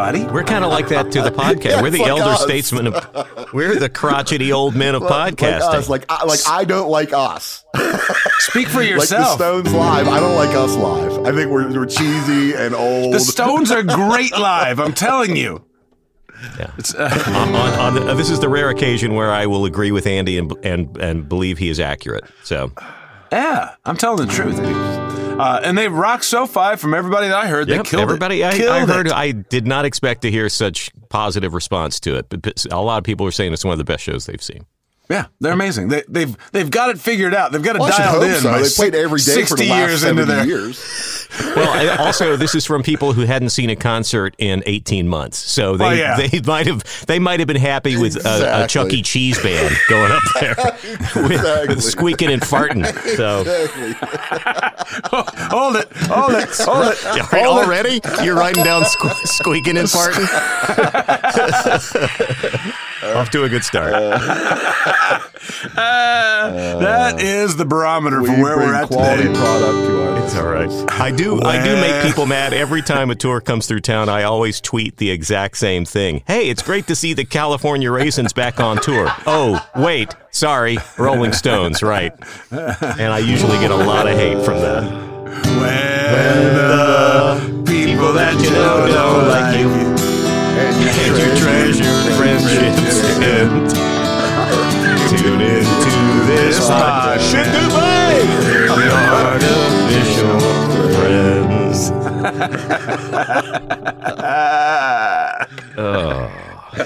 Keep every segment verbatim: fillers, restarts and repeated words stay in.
everybody. We're kind of like that to the podcast. Yeah, we're the like elder us. statesmen. Of, we're the crotchety old men of Like podcasting. us, like I, like I don't like us. Speak for Like the yourself. Stones live, I don't like us live. I think we're we're cheesy and old. The Stones are great live, I'm telling you. Yeah. It's, uh, on, on, on the, uh, this is the rare occasion where I will agree with Andy and and and believe he is accurate. So, yeah, I'm telling the truth. Uh, and they rock SoFi from everybody that I heard. They yep, killed everybody. it. I, Killed I heard. it. I did not expect to hear such positive response to it, but a lot of people are saying it's one of the best shows they've seen. Yeah, they're amazing. They, they've they've got it figured out. They've got it Well, I should dialed hope in. so. by They played every day for sixty the last years into seventy their years. Well, I- also, this is from people who hadn't seen a concert in eighteen months, so they Oh, yeah. they might have they might have been happy with a, a Exactly. Chuck E. Cheese band going up there with, Exactly. with squeaking and farting. So, hold it, hold it, hold it. Are you hold it. already? You're writing down sque- squeaking and farting. Off to a good start. Uh, that is the barometer We for where bring we're at quality today. product to our It's all right. I do. I do make people mad every time a tour comes through town. I always tweet the exact same thing. Hey, it's great to see the California Raisins back on tour. Oh, wait, sorry, Rolling Stones, right? And I usually get a lot of hate from that. When the people that you know don't like you, And you And you treasure friendships and tune into this podcast. Goodbye, artificial friends. Oh.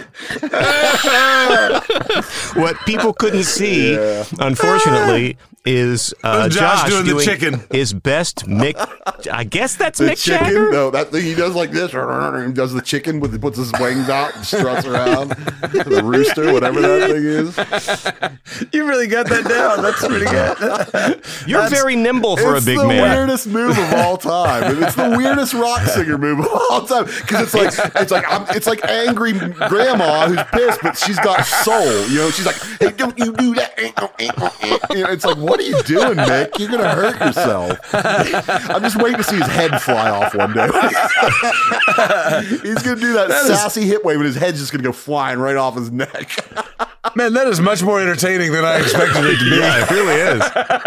What people couldn't see, Yeah. unfortunately, is uh, Josh Josh doing the chicken. his best Mick. I guess that's the Mick chicken, Jagger. no, that thing he does like this. He does the chicken with puts his wings out and struts around. The rooster, whatever that thing is. you really got that down. That's pretty good. You're That's- very nimble for It's a big the man. weirdest move of all time. And it's the weirdest rock singer move of all time because it's like it's like I'm, it's like angry grandma who's pissed, but she's got soul. You know, she's like, "Hey, don't you do that?" You know, it's like, what are you doing, Nick? You're gonna hurt yourself. I'm just waiting to see his head fly off one day. He's gonna do that, That is- sassy hip wave, and his head's just gonna go flying right off his neck. Man, that is much more entertaining than I expected it to be. Yeah, it really is.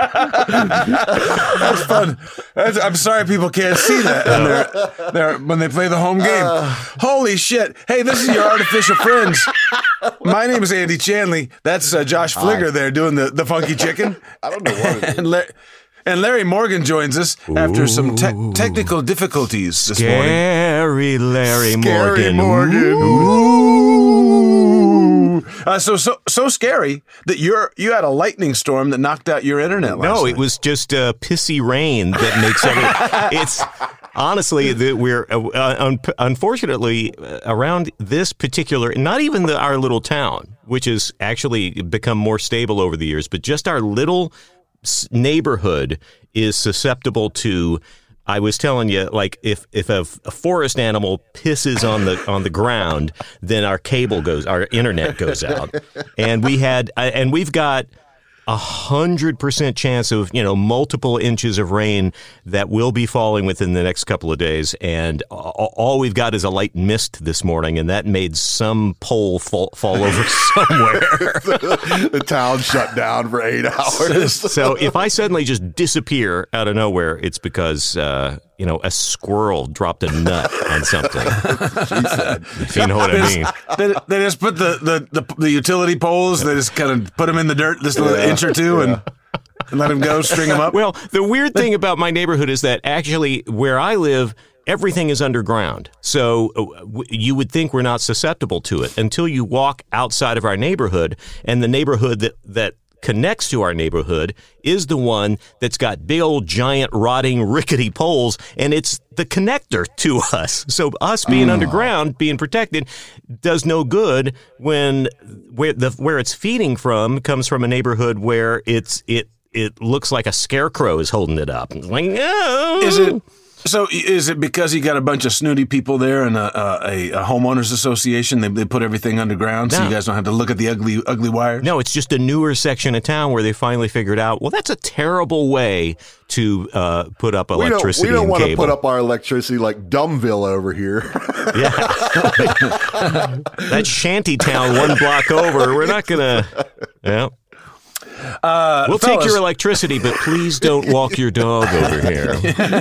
That's fun. That's, I'm sorry people can't see that when, they're, they're, when they play the home game. Holy shit. Hey, this is your artificial friends. My name is Andy Chanley. That's uh, Josh Fligger there doing the, the funky chicken. I don't know what it is. And, La- and Larry Morgan joins us after some te- technical difficulties this morning. Scary Larry Scary Morgan. Morgan. Ooh. Uh, so so so scary that you're you had a lightning storm that knocked out your internet last No, night. it was just uh, pissy rain that makes everything. It's honestly that we're uh, un- unfortunately uh, around this particular, not even the, our little town, which has actually become more stable over the years, but just our little s- neighborhood is susceptible to. I was telling you, like if if a, a forest animal pisses on the on the ground, then our cable goes, our internet goes out, and we had and we've got a hundred percent chance of you know multiple inches of rain that will be falling within the next couple of days, and all, all we've got is a light mist this morning, and that made some pole fall, fall over somewhere. The town shut down for eight hours. So if I suddenly just disappear out of nowhere, it's because uh, you know a squirrel dropped a nut on something. If you know what I mean. they, they just put the, the, the, the utility poles, they just kind of put them in the dirt this little Yeah. inch or two and, and let them go, string them up. Well, the weird thing about my neighborhood is that actually where I live, everything is underground. So uh, w- you would think we're not susceptible to it until you walk outside of our neighborhood, and the neighborhood that, that connects to our neighborhood is the one that's got big old giant rotting rickety poles, and it's the connector to us. So us being Oh. underground, being protected, does no good when where the where it's feeding from comes from a neighborhood where it's it it looks like a scarecrow is holding it up. It's like, oh. Is it So is it because you got a bunch of snooty people there and a, a, a homeowners association? They, they put everything underground so No. you guys don't have to look at the ugly ugly wires? No, it's just a newer section of town where they finally figured out, well, that's a terrible way to uh, put up We don't, electricity we don't and want to cable. put up our electricity like Dumbville over here. Yeah. That shanty town one block over, we're not going to... Yeah. Uh, We'll fellas, take your electricity, but please don't walk your dog over here.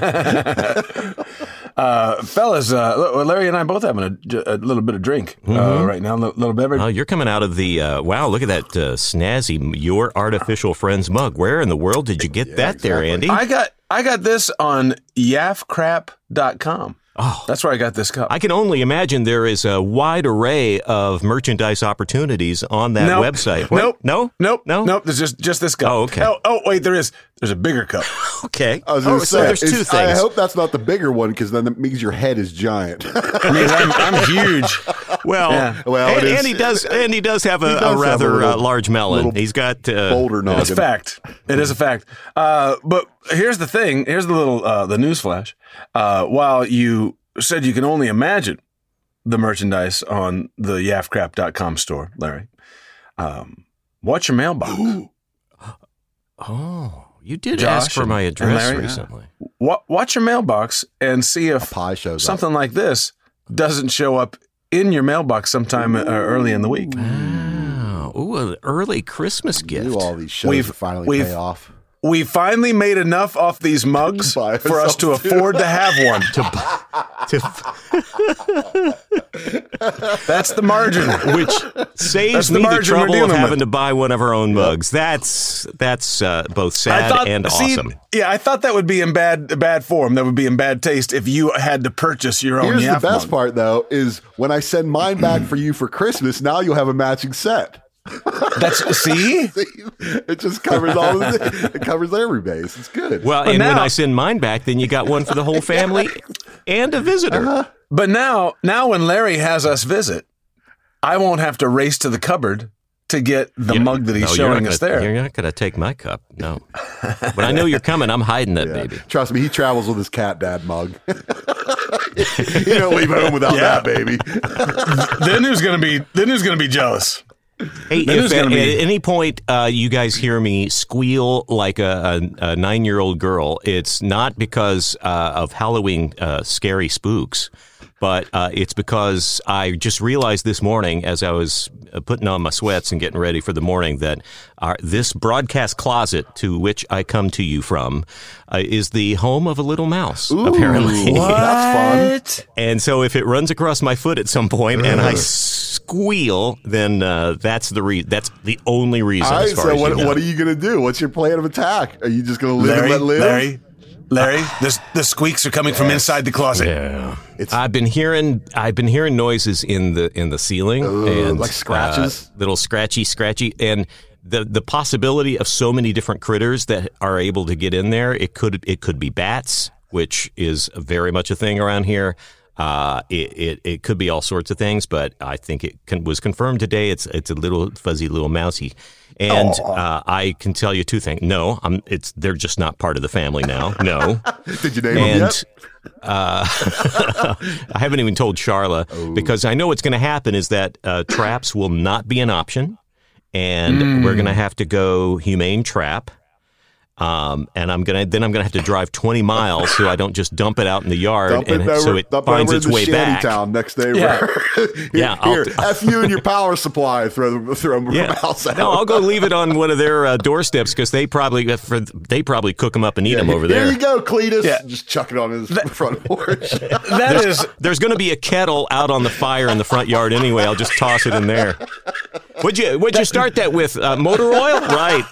uh, fellas, uh, Larry and I both having a, a little bit of drink uh, Mm-hmm. right now, a little, little beverage. Oh, you're coming out of the, uh, wow, look at that uh, snazzy, your artificial friend's mug. Where in the world did you get that there, Andy? I got I got this on yaff crap dot com. Oh. That's where I got this cup. I can only imagine there is a wide array of merchandise opportunities on that Nope. website. What? Nope. No? Nope. No? Nope. There's just just this cup. Oh, okay. Oh, oh, wait, there is. There's a bigger cup. Okay. I was oh, going to so say, there's two it's- I things. hope that's not the bigger one because then that means your head is giant. I mean, I'm, I'm huge. Well, Yeah. Well, and, it is- and he does, and he does have a, He does a have a rather little- uh, large melon. little He's got uh, Boulder noggin. It's fact. It is a fact. Uh, but here's the thing. Here's the little uh, the news flash. Uh, while you said you can only imagine the merchandise on the yaff crap dot com store, Larry, um, watch your mailbox. Oh, you did Josh ask for and- my and address Larry, yeah. recently. Wa- watch your mailbox and see if Pie shows up. something like this doesn't show up in your mailbox sometime uh, early in the week. Wow. Ooh, an early Christmas I gift. knew all these shows We've- would finally we've- pay off. We finally made enough off these mugs Buy for us to ourselves two. afford to have one. To- That's the margin. which That's saves the me the margin we're trouble of dealing having with. to buy one of our own mugs. That's that's uh, both sad and see, awesome. Yeah, I thought that would be in bad bad form. That would be in bad taste if you had to purchase your own Here's the Yaff best mug. part, though, is when I send mine back for you for Christmas, now you'll have a matching set. That's see, It just covers all the, it covers every base. It's good. Well, But and when now- I send mine back, then you got one for the whole family and a visitor. Uh-huh. but now now when Larry has us visit, I won't have to race to the cupboard to get the You- mug that he's no, you're showing not us gonna- there. You're not going to take my cup, no. But I know you're coming. I'm hiding that Yeah. baby. Trust me, he travels with his cat dad mug. You don't leave home without Yeah. that, baby. Then who's gonna be then who's gonna be jealous? Hey, Then if who's at, gonna be- at any point uh, you guys hear me squeal like a, a, a nine-year-old girl, it's not because uh, of Halloween uh, scary spooks, but uh, it's because I just realized this morning as I was uh, putting on my sweats and getting ready for the morning that our, this broadcast closet to which I come to you from uh, is the home of a little mouse, apparently. That's fun. And so if it runs across my foot at some point and I squeal, then uh, that's the re- that's the only reason. All as right, far so as what, you know. what are you going to do? What's your plan of attack? Are you just going to live Larry, and let live? Larry, Larry, this the squeaks are coming from inside the closet. Yeah, It's- I've been hearing I've been hearing noises in the in the ceiling and like scratches? uh, little scratchy, scratchy, and the the possibility of so many different critters that are able to get in there. It could it could be bats, which is very much a thing around here. Uh, it, it it could be all sorts of things, but I think it can, was confirmed today. It's it's a little fuzzy little mousey, and uh, I can tell you two things. No, I'm it's they're just not part of the family now. No. Did you name him And yet? uh, I haven't even told Charla because I know what's going to happen is that uh, traps will not be an option, and we're going to have to go humane trap. Um, and I'm gonna then I'm gonna have to drive twenty miles so I don't just dump it out in the yard, Dump it and over, so it dump finds over its in the way shanty back. town next neighbor. Yeah. here, Yeah, I'll- here, F you and your power supply. Throw throw them Yeah, mouse out. no, I'll go leave it on one of their uh, doorsteps because they probably for, they probably cook them up and eat them over Here there. you go, Cletus. Yeah. Just chuck it on his front porch. That is There's going to be a kettle out on the fire in the front yard anyway. I'll just toss it in there. Would you Would you start that with uh, motor oil? Right.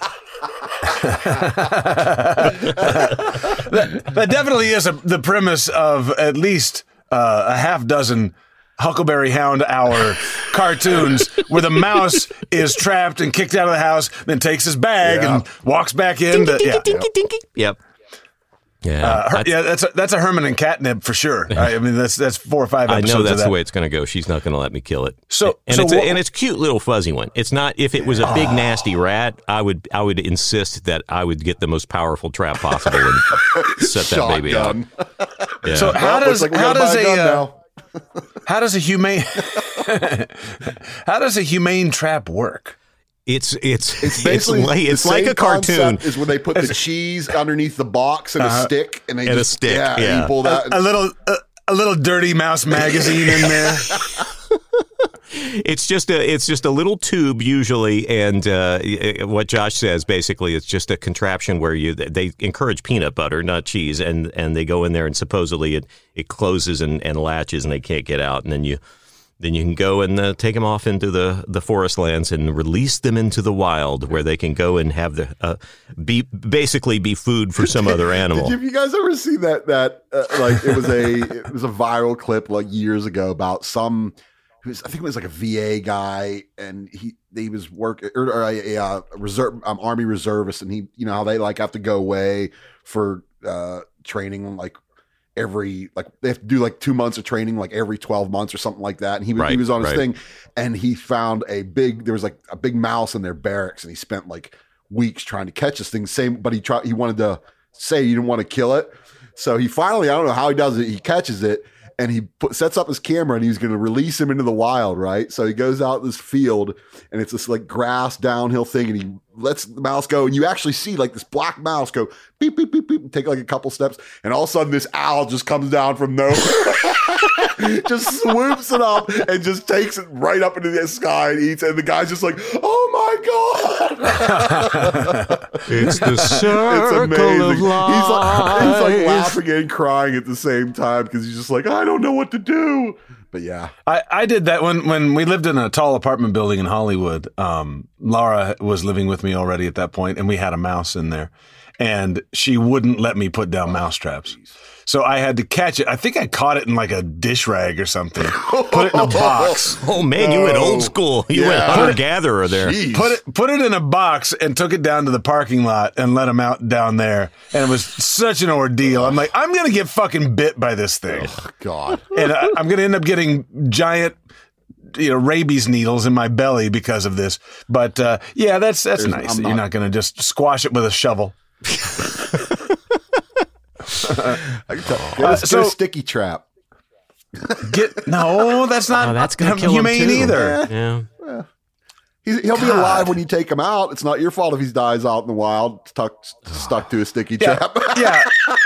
that, that definitely is a, the premise of at least uh, a half dozen Huckleberry Hound Hour cartoons where the mouse is trapped and kicked out of the house, then takes his bag Yeah. and walks back in. To, yeah. Dinky, dinky. Yep. Yeah, Uh, her, yeah, that's a, that's a Herman and catnip for sure. I, I mean, that's that's four or five I episodes know that's of that. the way it's going to go. She's not going to let me kill it. So- and so it's what- a, and it's a cute little fuzzy one. It's not. If it was a big nasty rat, I would I would insist that I would get the most powerful trap possible and set that baby out. Shotgun. Yeah. So how Well, does looks like we how gotta buy does a a gun uh, now. how does a humane how does a humane trap work? It's it's It's it's basically like, the it's like same a cartoon. concept Is when they put the cheese underneath the box and a stick, and they And a just stick, yeah, yeah. And you pull that. A little a, a little Dirty Mouse magazine in there. It's just a it's just a little tube usually, and uh, what Josh says basically, it's just a contraption where you they encourage peanut butter, not cheese, and and they go in there and supposedly it it closes and, and latches and they can't get out, and then you. Then you can go and uh, take them off into the, the forest lands and release them into the wild, where they can go and have the uh, be basically be food for some other animal. Did you, have you guys ever see that? That uh, like it was a it was a viral clip like years ago about some. It was, I think it was like a V A guy, and he he was working or, or a, a, a reserve um, army reservist, and he you know how they like have to go away for uh, training like. Every like they have to do like two months of training like every twelve months or something like that, and he, Right, he was on his right. thing, and he found a big there was like a big mouse in their barracks, and he spent like weeks trying to catch this thing. Same, but he tried he wanted to say he didn't want to kill it, so he finally I don't know how he does it. He catches it and he put, sets up his camera, and he's going to release him into the wild. Right, so he goes out this field, and it's this like grass downhill thing, and he lets the mouse go, and you actually see like this black mouse go beep beep beep beep and take like a couple steps, and all of a sudden this owl just comes down from nowhere, just swoops it up and just takes it right up into the sky and eats it. And the guy's just like, "Oh my god!" It's the It's circle amazing. of He's life. like, he's like laughing and crying at the same time because he's just like, "I don't know what to do." But yeah, I, I did that when, when we lived in a tall apartment building in Hollywood. Um, Laura was living with me already at that point, and we had a mouse in there, and she wouldn't let me put down mouse traps. So I had to catch it. I think I caught it in like a dish rag or something. Put it in a box. Oh man, you went old school. You went Yeah. hunter gatherer there. Jeez. Put it put it in a box and took it down to the parking lot and let him out down there. And it was such an ordeal. I'm like, I'm gonna get fucking bit by this thing, God. and I, I'm gonna end up getting giant, you know, rabies needles in my belly because of this. But uh, yeah, that's that's There's- nice. I'm that You're not- not gonna just squash it with a shovel. I can tell. Get, a, Uh, get so- a sticky trap. Get no, that's not Oh, that's gonna kill him humane too. either. Yeah. He's, he'll be God. alive when you take him out. It's not your fault if he dies out in the wild, stuck stuck to a sticky Yeah, trap. yeah,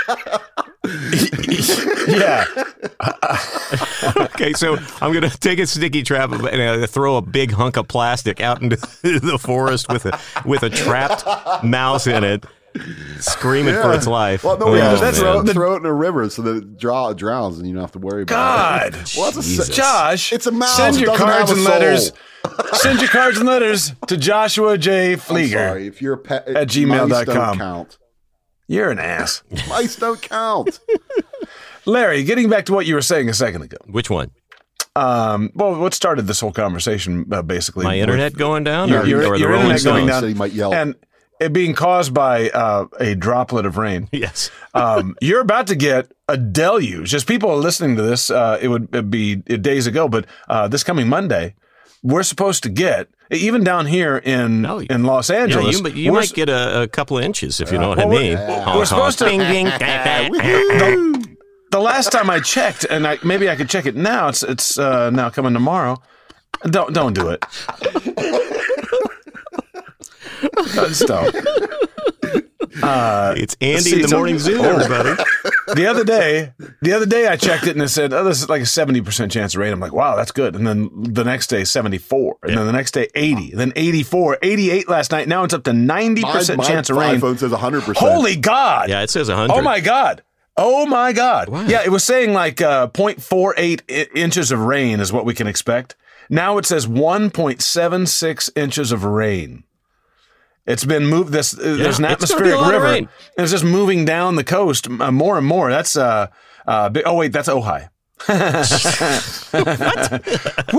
yeah. Okay, so I'm gonna take a sticky trap and uh, throw a big hunk of plastic out into the forest with a with a trapped mouse in it, screaming for its life. Well, no, we Oh, just man. throw, throw it in a river so that it draw, drowns and you don't have to worry about God, it. Well, that's a, Jesus. Josh, It's a mouse. Send It your doesn't cards have a and letters. soul. Send your cards and letters to Joshua J. I'm Flieger. sorry. If you're a pet, At gmail dot com. mice don't count. You're an ass, Mice don't count. Larry. Getting back to what you were saying a second ago. Which one? Um, well, what started this whole conversation? Uh, basically, My with- internet going down, Your, or, your, or the your Rolling internet going Stones? down, Said he might yell. and it being caused by uh, a droplet of rain. Yes. Um, you're about to get a deluge. Just people are listening to this. Uh, it would it'd be days ago, but uh, this coming Monday, we're supposed to get even down here in No, in Los Yeah, Angeles. you, you we're might s- get a, a couple of inches if you know what I well, mean. we're- Honk, we're supposed to- honk. Ding, ding. the, the last time I checked, and I, maybe I could check it now. It's it's uh, now coming tomorrow. Don't don't do it. Just don't. Uh, It's Andy See, in the so- morning zoo, Oh. everybody. the other day, the other day I checked it and it said, "Oh, this is like a seventy percent chance of rain." I'm like, "Wow, that's good." And then the next day, seventy-four, and Yeah. then the next day, eighty, then eighty-four, eighty-eight last night. Now it's up to ninety My, percent my chance of rain. iPhone says one hundred percent. Holy God! Yeah, it says one hundred. Oh my God! Oh my God! Wow. Yeah, it was saying like uh, zero point four eight I- inches of rain is what we can expect. Now it says one point seven six inches of rain. It's been moved. This uh, there's an it's gonna be a atmospheric lot of river. rain. It's just moving down the coast uh, more and more. That's uh, uh big, oh wait, that's Ojai.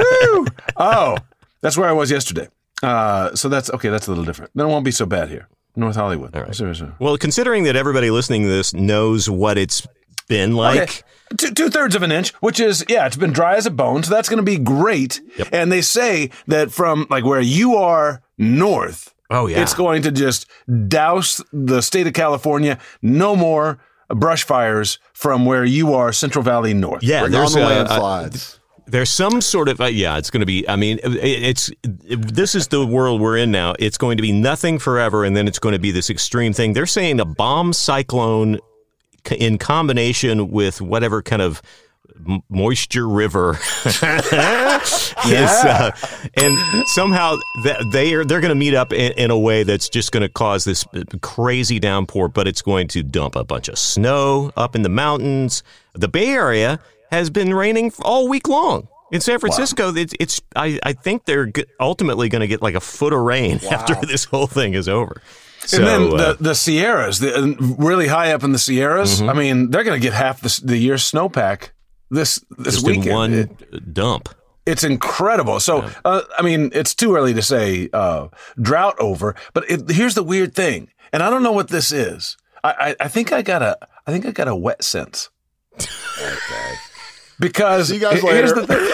Woo! Oh, that's where I was yesterday. Uh, so that's okay. That's a little different. Then it won't be so bad here. North Hollywood. All right. Seriously. Well, considering that everybody listening to this knows what it's been like. Okay. Two, two thirds of an inch, which is, yeah, it's been dry as a bone. So that's going to be great. Yep. And they say that from like where you are north, Oh, yeah. it's going to just douse the state of California. No more brush fires from where you are, Central Valley north. Yeah, Bring there's on the a- a- landslides. There's some sort of uh, yeah. It's going to be. I mean, it, it's it, this is the world we're in now. It's going to be nothing forever, and then it's going to be this extreme thing. They're saying a bomb cyclone c- in combination with whatever kind of m- moisture river is, uh, and somehow that they are they're going to meet up in, in a way that's just going to cause this crazy downpour. But it's going to dump a bunch of snow up in the mountains. The Bay Area has been raining all week long. In San Francisco, wow. it's, it's I, I think they're g- ultimately going to get like a foot of rain wow. after this whole thing is over. So, and then the, uh, the Sierras, the, really high up in the Sierras, mm-hmm. I mean, they're going to get half the, the year's snowpack this this just weekend. in one it, dump. It's incredible. So, yeah. uh, I mean, it's too early to say uh, drought over, but it, here's the weird thing, and I don't know what this is. I, I, I think I got a I think I got a wet sense. Okay. Because See you guys here's later. the thing.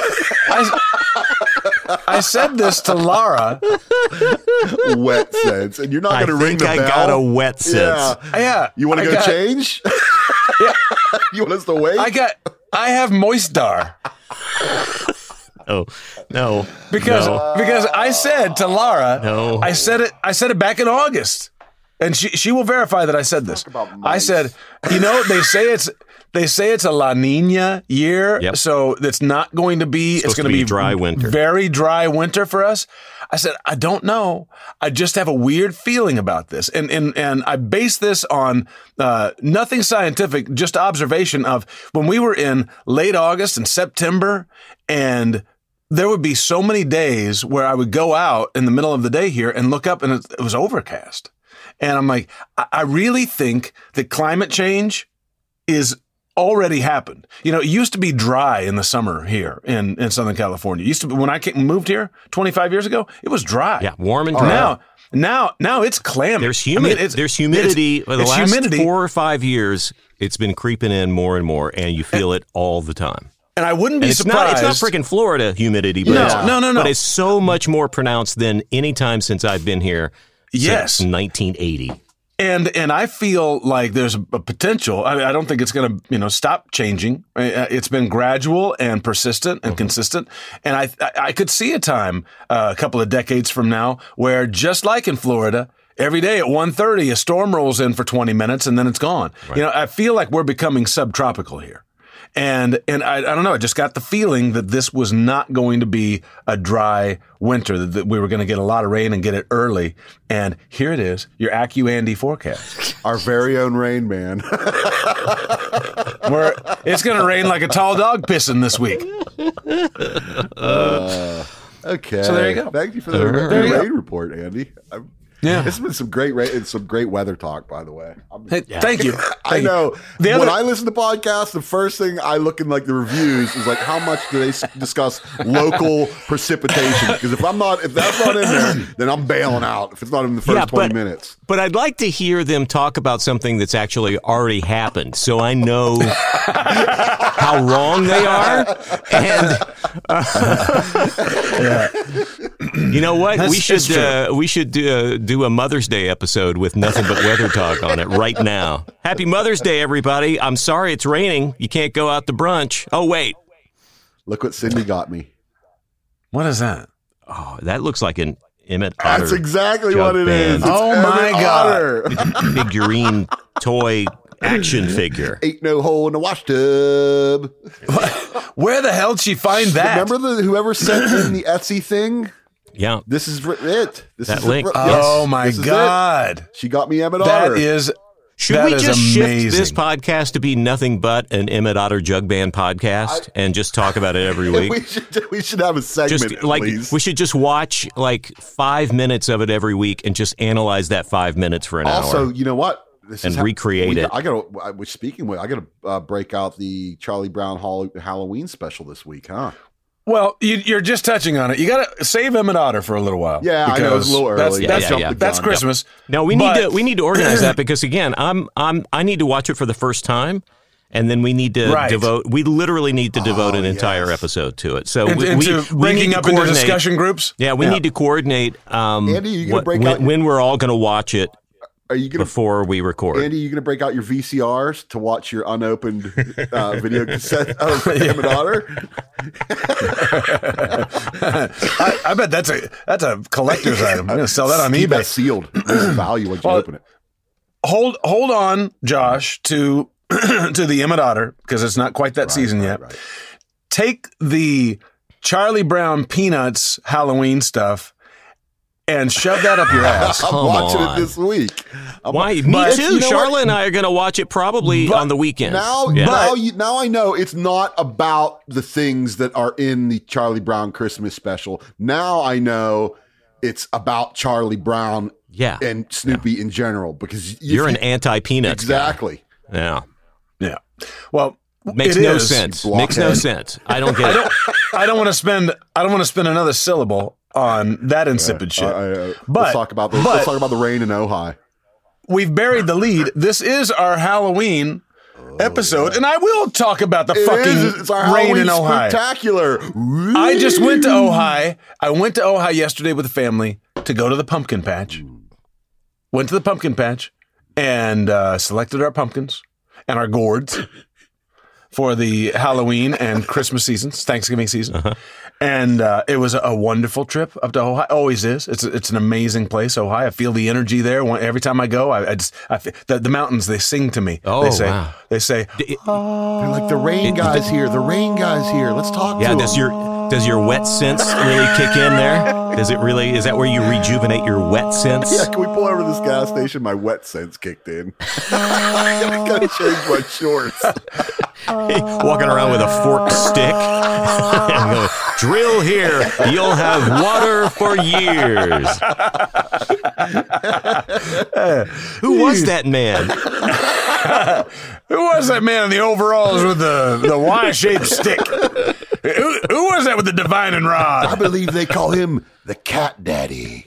I, I said this to Lara. Wet sense, and you're not I going to ring the think bell. I got a wet sense. Yeah. Yeah. You want to go got, change? Yeah. You want us to wait? I got. I have Moistar. Oh no! Because no. because I said to Lara. No. I said it. I said it back in August, and she she will verify that I said this. I said, you know, they say it's. They say it's a La Nina year, yep. so it's not going to be. It's, it's going to be, be dry winter, very dry winter for us. I said, I don't know. I just have a weird feeling about this, and and and I base this on uh, nothing scientific, just observation of when we were in late August and September, and there would be so many days where I would go out in the middle of the day here and look up, and it, it was overcast, and I'm like, I, I really think that climate change is already happened. You know, it used to be dry in the summer here in, in Southern California. It used to be when I came, moved here twenty-five years ago, it was dry. Yeah, warm and dry. Now, now, now it's clammy. There's humid. I mean, There's humidity. For the last humidity. four or five years, it's been creeping in more and more, and you feel and, it all the time. And I wouldn't be and it's surprised. Not, it's not freaking Florida humidity, but no, it's, no, no, no. But it's so much more pronounced than any time since I've been here. Yes, since nineteen eighty. And and I feel like there's a potential. I mean, I don't think it's going to you know stop changing. It's been gradual and persistent and mm-hmm. consistent. And I I could see a time uh, a couple of decades from now where just like in Florida, every day at one thirty a storm rolls in for twenty minutes and then it's gone. Right. You know, I feel like we're becoming subtropical here. And and I, I don't know, I just got the feeling that this was not going to be a dry winter, that, that we were going to get a lot of rain and get it early. And here it is, your AccuAndy forecast. Our very own Rain Man. Where it's going to rain like a tall dog pissing this week. Uh, okay. So there you go. Thank you for the there rain you report, Andy. I'm, Yeah, it's been some great rain, some great weather talk, by the way. I'm, hey, yeah. Thank you. Thank I know. The when other, I listen to podcasts, the first thing I look in like the reviews is like how much do they discuss local precipitation? Because if I'm not, if that's not in there, then I'm bailing out. If it's not in the first yeah, twenty but, minutes. But I'd like to hear them talk about something that's actually already happened, so I know how wrong they are. And uh, yeah. you know what? That's, we should uh, we should do, uh, do a Mother's Day episode with nothing but weather talk on it right now. Happy Mother's Day, everybody! I'm sorry it's raining. You can't go out to brunch. Oh wait, look what Cindy got me. What is that? Oh, that looks like an Emmett Otter. That's exactly what it band. is. It's oh Emmett my god! Otter. Figurine toy action figure. Ain't no hole in the wash tub. Where the hell did she find that? Remember the whoever sent in the Etsy thing? Yeah, this is it. This that is link. It. Yes. Oh my god! She got me Emmett That Otter. is. Should that we is just amazing. shift this podcast to be nothing but an Emmett Otter Jug Band podcast I, and just talk about it every week? we should we should have a segment. Just like please. we should just watch like five minutes of it every week and just analyze that five minutes for an also, hour. Also, you know what? This and is how, recreate we, it. I got. I was speaking with. I got to uh, break out the Charlie Brown Hall, Halloween special this week, huh? Well, you, you're just touching on it. You got to save Emmett Otter for a little while. Yeah, I know it's a little early. That's, Yeah, that's, yeah, yeah. that's Christmas. No, we But- need to we need to organize that because again, I'm I'm I need to watch it for the first time, and then we need to Right. devote. We literally need to devote Oh, an entire yes. episode to it. So And, we, and we, to we need breaking to up into coordinate- discussion groups. Yeah, we need to coordinate. Um, Andy, you gonna what- break when, out- when we're all going to watch it Are you gonna before we record. Andy, you going to break out your V C Rs to watch your unopened uh, video cassette of Emmett Otter? I, I bet that's a that's a collector's item. I'm going to sell that on Keep eBay. that sealed. There's value once you Well, open it. Hold hold on, Josh, to to the Emmett Otter because it's not quite that season right, yet. right. Take the Charlie Brown Peanuts Halloween stuff and shove that up your ass. I'm Come watching on. it this week. I'm Why? Me But too. you know Charlotte what? and I are going to watch it probably But on the weekends. Now, Yeah. now, you, now I know it's not about the things that are in the Charlie Brown Christmas special. Now I know it's about Charlie Brown Yeah. and Snoopy in general because if You're an you- anti-peanuts guy. exactly. Yeah. Yeah. Well, Makes it no is. sense. You Makes no blockhead. sense. I don't get it. I don't want to spend I don't want to spend another syllable on that insipid shit. Uh, uh, But- let's talk about the but- let's talk about the rain in Ojai. We've buried the lead. This is our Halloween episode, and I will talk about the It fucking is. It's our rain Halloween in Ojai. spectacular. I just went to Ojai. I went to Ojai yesterday with the family to go to the pumpkin patch. Went to the pumpkin patch and uh, selected our pumpkins and our gourds for the Halloween and Christmas seasons, Thanksgiving season. Uh-huh. And uh, it was a wonderful trip up to Ojai. Always is. It's it's an amazing place, Ojai. I feel the energy there. When- Every time I go, I, I just I, fe- the, the mountains, they sing to me. Oh, they say, wow. They say, They're like the rain guys here. The rain guys here. Let's talk. Yeah, to does them. your does your wet sense really kick in there? Does it really? Is that where you rejuvenate your wet sense? Yeah, can we pull over to this gas station? My wet sense kicked in. I gotta change my shorts. Walking around with a forked stick and go, drill here, you'll have water for years. Who was that man? who was that man in the overalls with the, the Y-shaped stick? Who, who was that with the divining I rod? believe they call him the Cat Daddy.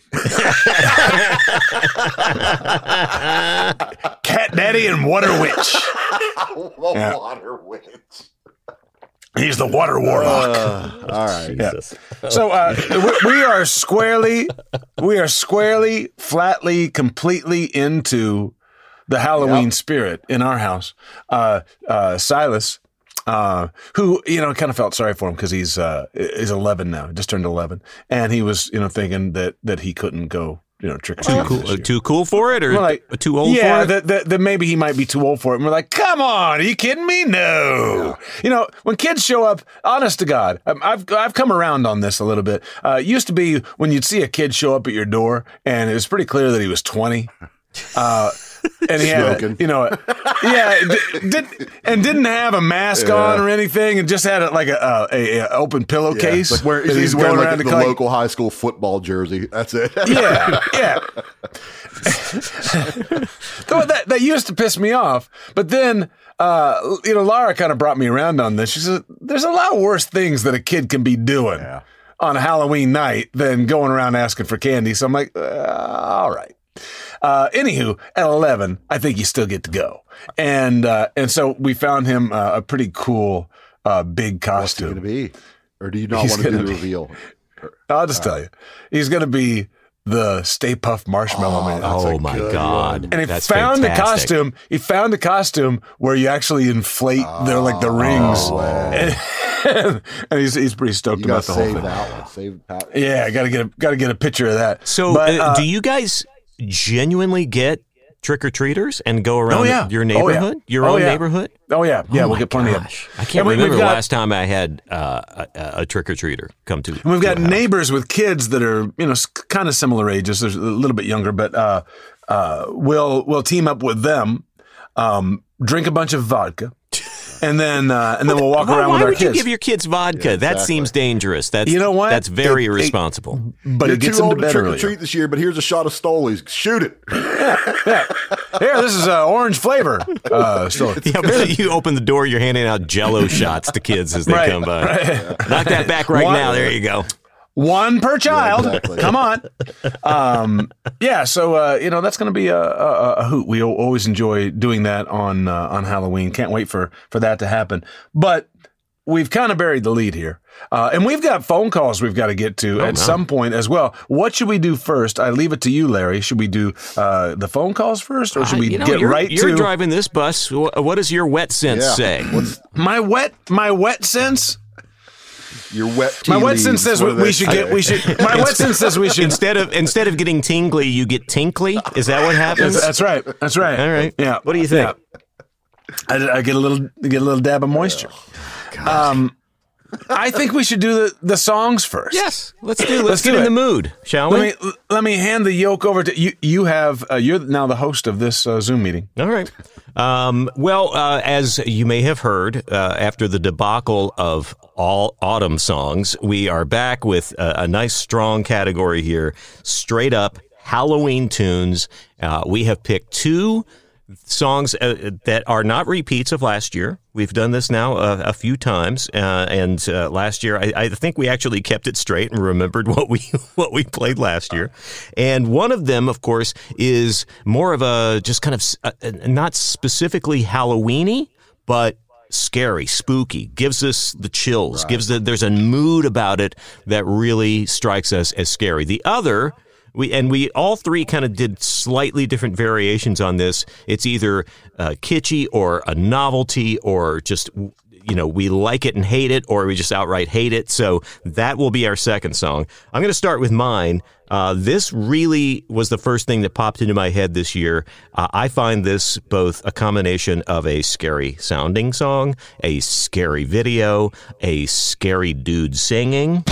Cat Daddy and Water Witch. The Yeah. water witch. He's the water warlock. Uh, all right. Yeah. So uh, we, we are squarely, we are squarely, flatly, completely into the Halloween Yep. spirit in our house. Uh, uh, Silas, uh, who you know, kind of felt sorry for him because he's uh, he's eleven now, just turned eleven, and he was you know thinking that that he couldn't go you know trick or treating. Cool, this uh, year. too cool for it, or We're like, too old yeah, for it? that, that, that maybe he might be too old for it. And we're like, come on, are you kidding me? No. You know, when kids show up, honest to God, um, I've I've come around on this a little bit. Uh, it used to be when you'd see a kid show up at your door, and it was pretty clear that he was twenty. Uh, and he had, Smoking. you know, yeah, d- did, and didn't have a mask on or anything, and just had a, like a, a, a open pillowcase. Like where, that he's, wearing like to the collect- local high school football jersey. That's it. Yeah, yeah. Though that that used to piss me off, but then uh, you know, Laura kind of brought me around on this. She said, "There's a lot worse things that a kid can be doing Yeah. on a Halloween night than going around asking for candy." So I'm like, uh, "All right." Uh, anywho, at eleven, I think you still get to go, and uh, and so we found him uh, a pretty cool uh, big What's it costume. going to be? Or do you not He's want to do gonna the be- reveal? I'll just tell you, he's going to be the Stay Puft Marshmallow Man. that's a Oh my good God! one. And he That's found the fantastic. costume. He found the costume where you actually inflate the like the rings, and, and he's he's pretty stoked You about got to the whole save thing. that one. Save Pat. Yeah, got to get a, got to get a picture of that. So, But, uh, uh, do you guys genuinely get trick or treaters and go around Oh, yeah. your Oh, yeah. neighborhood, your Oh, own yeah. neighborhood? oh yeah, yeah, Oh, we'll my get plenty gosh. of. I can't And we- remember we've the got- last time I had uh, a, a trick or treater come to. We've to got a house. neighbors with kids that are you know kind of similar ages. They're a little bit younger, but uh, uh, we'll we'll team up with them, um, drink a bunch of vodka, and then uh, and then we'll walk Why, around why with our would kids. you give your kids vodka? That exactly. seems dangerous. That's You know what? That's very It- it- irresponsible. but You're it gets too them old to to bed trick or earlier. treat this year, but here's a shot of Stolies. Shoot it. Here, this is uh, orange flavor. Uh, still, Yeah, but you open the door, you're handing out Jello shots to kids as they Right, come by. right. Knock that back right One- now. There you go. one per child. exactly. Come on. Um, yeah, so uh, you know that's going to be a, a, a hoot. We al- always enjoy doing that on uh, on Halloween. Can't wait for for that to happen. But we've kind of buried the lead here, uh, and we've got phone calls we've got to get to Oh, at no. some point as well. What should we do first? I leave it to you, Larry. Should we do uh, the phone calls first, or should we Uh, you know, get you're, right you're to driving this bus. Wh- What does your wet sense Yeah. say? What's my wet my wet sense? your wet tea My wet leaves? sense says What we, do they we should say? get we should. My wet sense says we should. Instead of instead of getting tingly, you get tinkly. Is that what happens? That's right. That's right. All right. Yeah. What do you think? Yeah. I, I get a little get a little dab of moisture. Um, I think we should do the, the songs first. Yes. Let's do. Let's, Let's get do in it. the mood, shall we? Let me let me hand the yoke over to you. You have uh, you're now the host of this uh, Zoom meeting. All right. Um, well, uh, as you may have heard, uh, after the debacle of all autumn songs, we are back with a, a nice strong category here. Straight up Halloween tunes. Uh, we have picked two songs uh, that are not repeats of last year. We've done this now a, a few times, uh, and uh, last year I, I think we actually kept it straight and remembered what we what we played last year. And one of them, of course, is more of a just kind of uh, not specifically Halloweeny, but scary, spooky, gives us the chills, gives the, there's a mood about it that really strikes us as scary. The other. We and we all three kind of did slightly different variations on this. It's either uh, kitschy or a novelty or just, you know, we like it and hate it, or we just outright hate it. So that will be our second song. I'm going to start with mine. Uh, this really was the first thing that popped into my head this year. Uh, I find this both a combination of a scary sounding song, a scary video, a scary dude singing.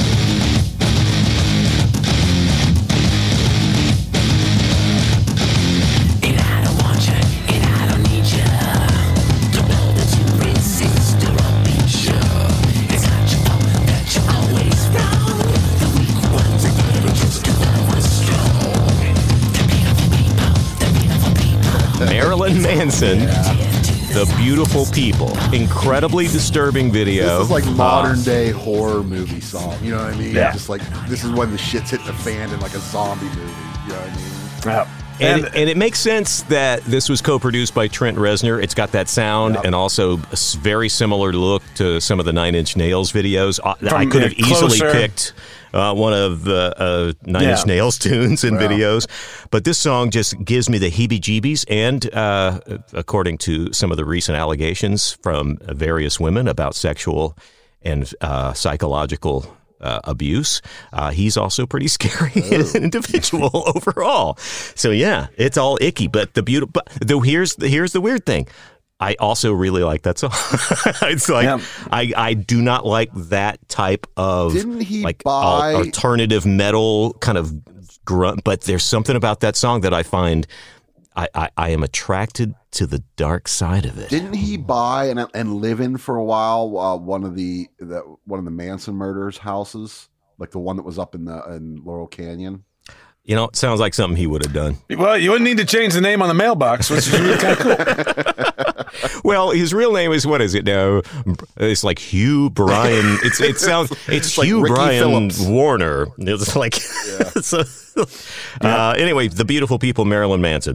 Marilyn Manson, The Beautiful People. Incredibly disturbing video. This is like Uh, modern day horror movie song. You know what I mean? Yeah. Just like this is when the shit's hitting the fan in like a zombie movie. You know what I mean? Yeah. And, and it makes sense that this was co-produced by Trent Reznor. It's got that sound Yep. and also a s- very similar look to some of the Nine Inch Nails videos. I, I From, could uh, have easily Closer. picked uh, one of the uh, Nine Yeah. Inch Nails tunes and Wow. videos, but this song just gives me the heebie-jeebies. And uh, according to some of the recent allegations from various women about sexual and uh, psychological Uh, abuse. Uh, he's also pretty scary individual overall. So yeah, it's all icky. But the beautiful. But the, here's the here's the weird thing. I also really like that song. It's like Yeah. I I do not like that type of Didn't he like buy- al- alternative metal kind of grunt. But there's something about that song that I find I I, I am attracted to the dark side of it. Didn't he buy and and live in for a while uh, one of the, the one of the Manson murders houses, like the one that was up in the in Laurel Canyon? You know, it sounds like something he would have done. Well, you wouldn't need to change the name on the mailbox, which is really kind of cool. Well, his real name is, what is it now? It's like Hugh Brian. It's it sounds it's like Hugh Ricky Brian Phillips. Warner. It's like so, uh, anyway, The Beautiful People, Marilyn Manson.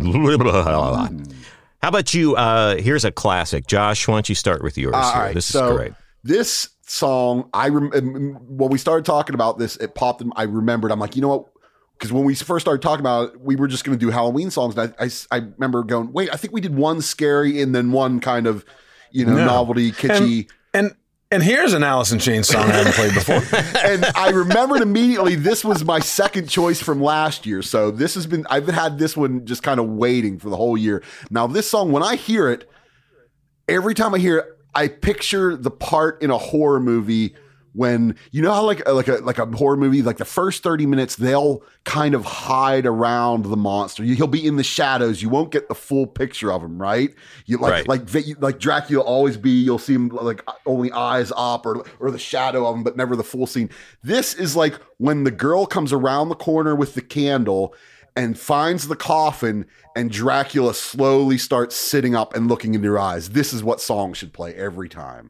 How about you? Uh, here's a classic. Josh, why don't you start with yours? All here? right, This so is great. this song, I rem- when we started talking about this, it popped in. I remembered. I'm like, you know what? Because when we first started talking about it, we were just going to do Halloween songs. And I, I, I remember going, wait, I think we did one scary and then one kind of, you know, No. novelty, kitschy. And and here's an Alice in Chains song I haven't played before. And I remembered immediately this was my second choice from last year. So this has been, I've had this one just kind of waiting for the whole year. Now, this song, when I hear it, every time I hear it, I picture the part in a horror movie when, you know how like like a like a horror movie, like the first thirty minutes, they'll kind of hide around the monster. He'll be in the shadows. You won't get the full picture of him, right? You like Right. like like like Dracula always be. You'll see him like only eyes up or or the shadow of him, but never the full scene. This is like when the girl comes around the corner with the candle. and finds the coffin, and Dracula slowly starts sitting up and looking into her eyes. This is what song should play every time.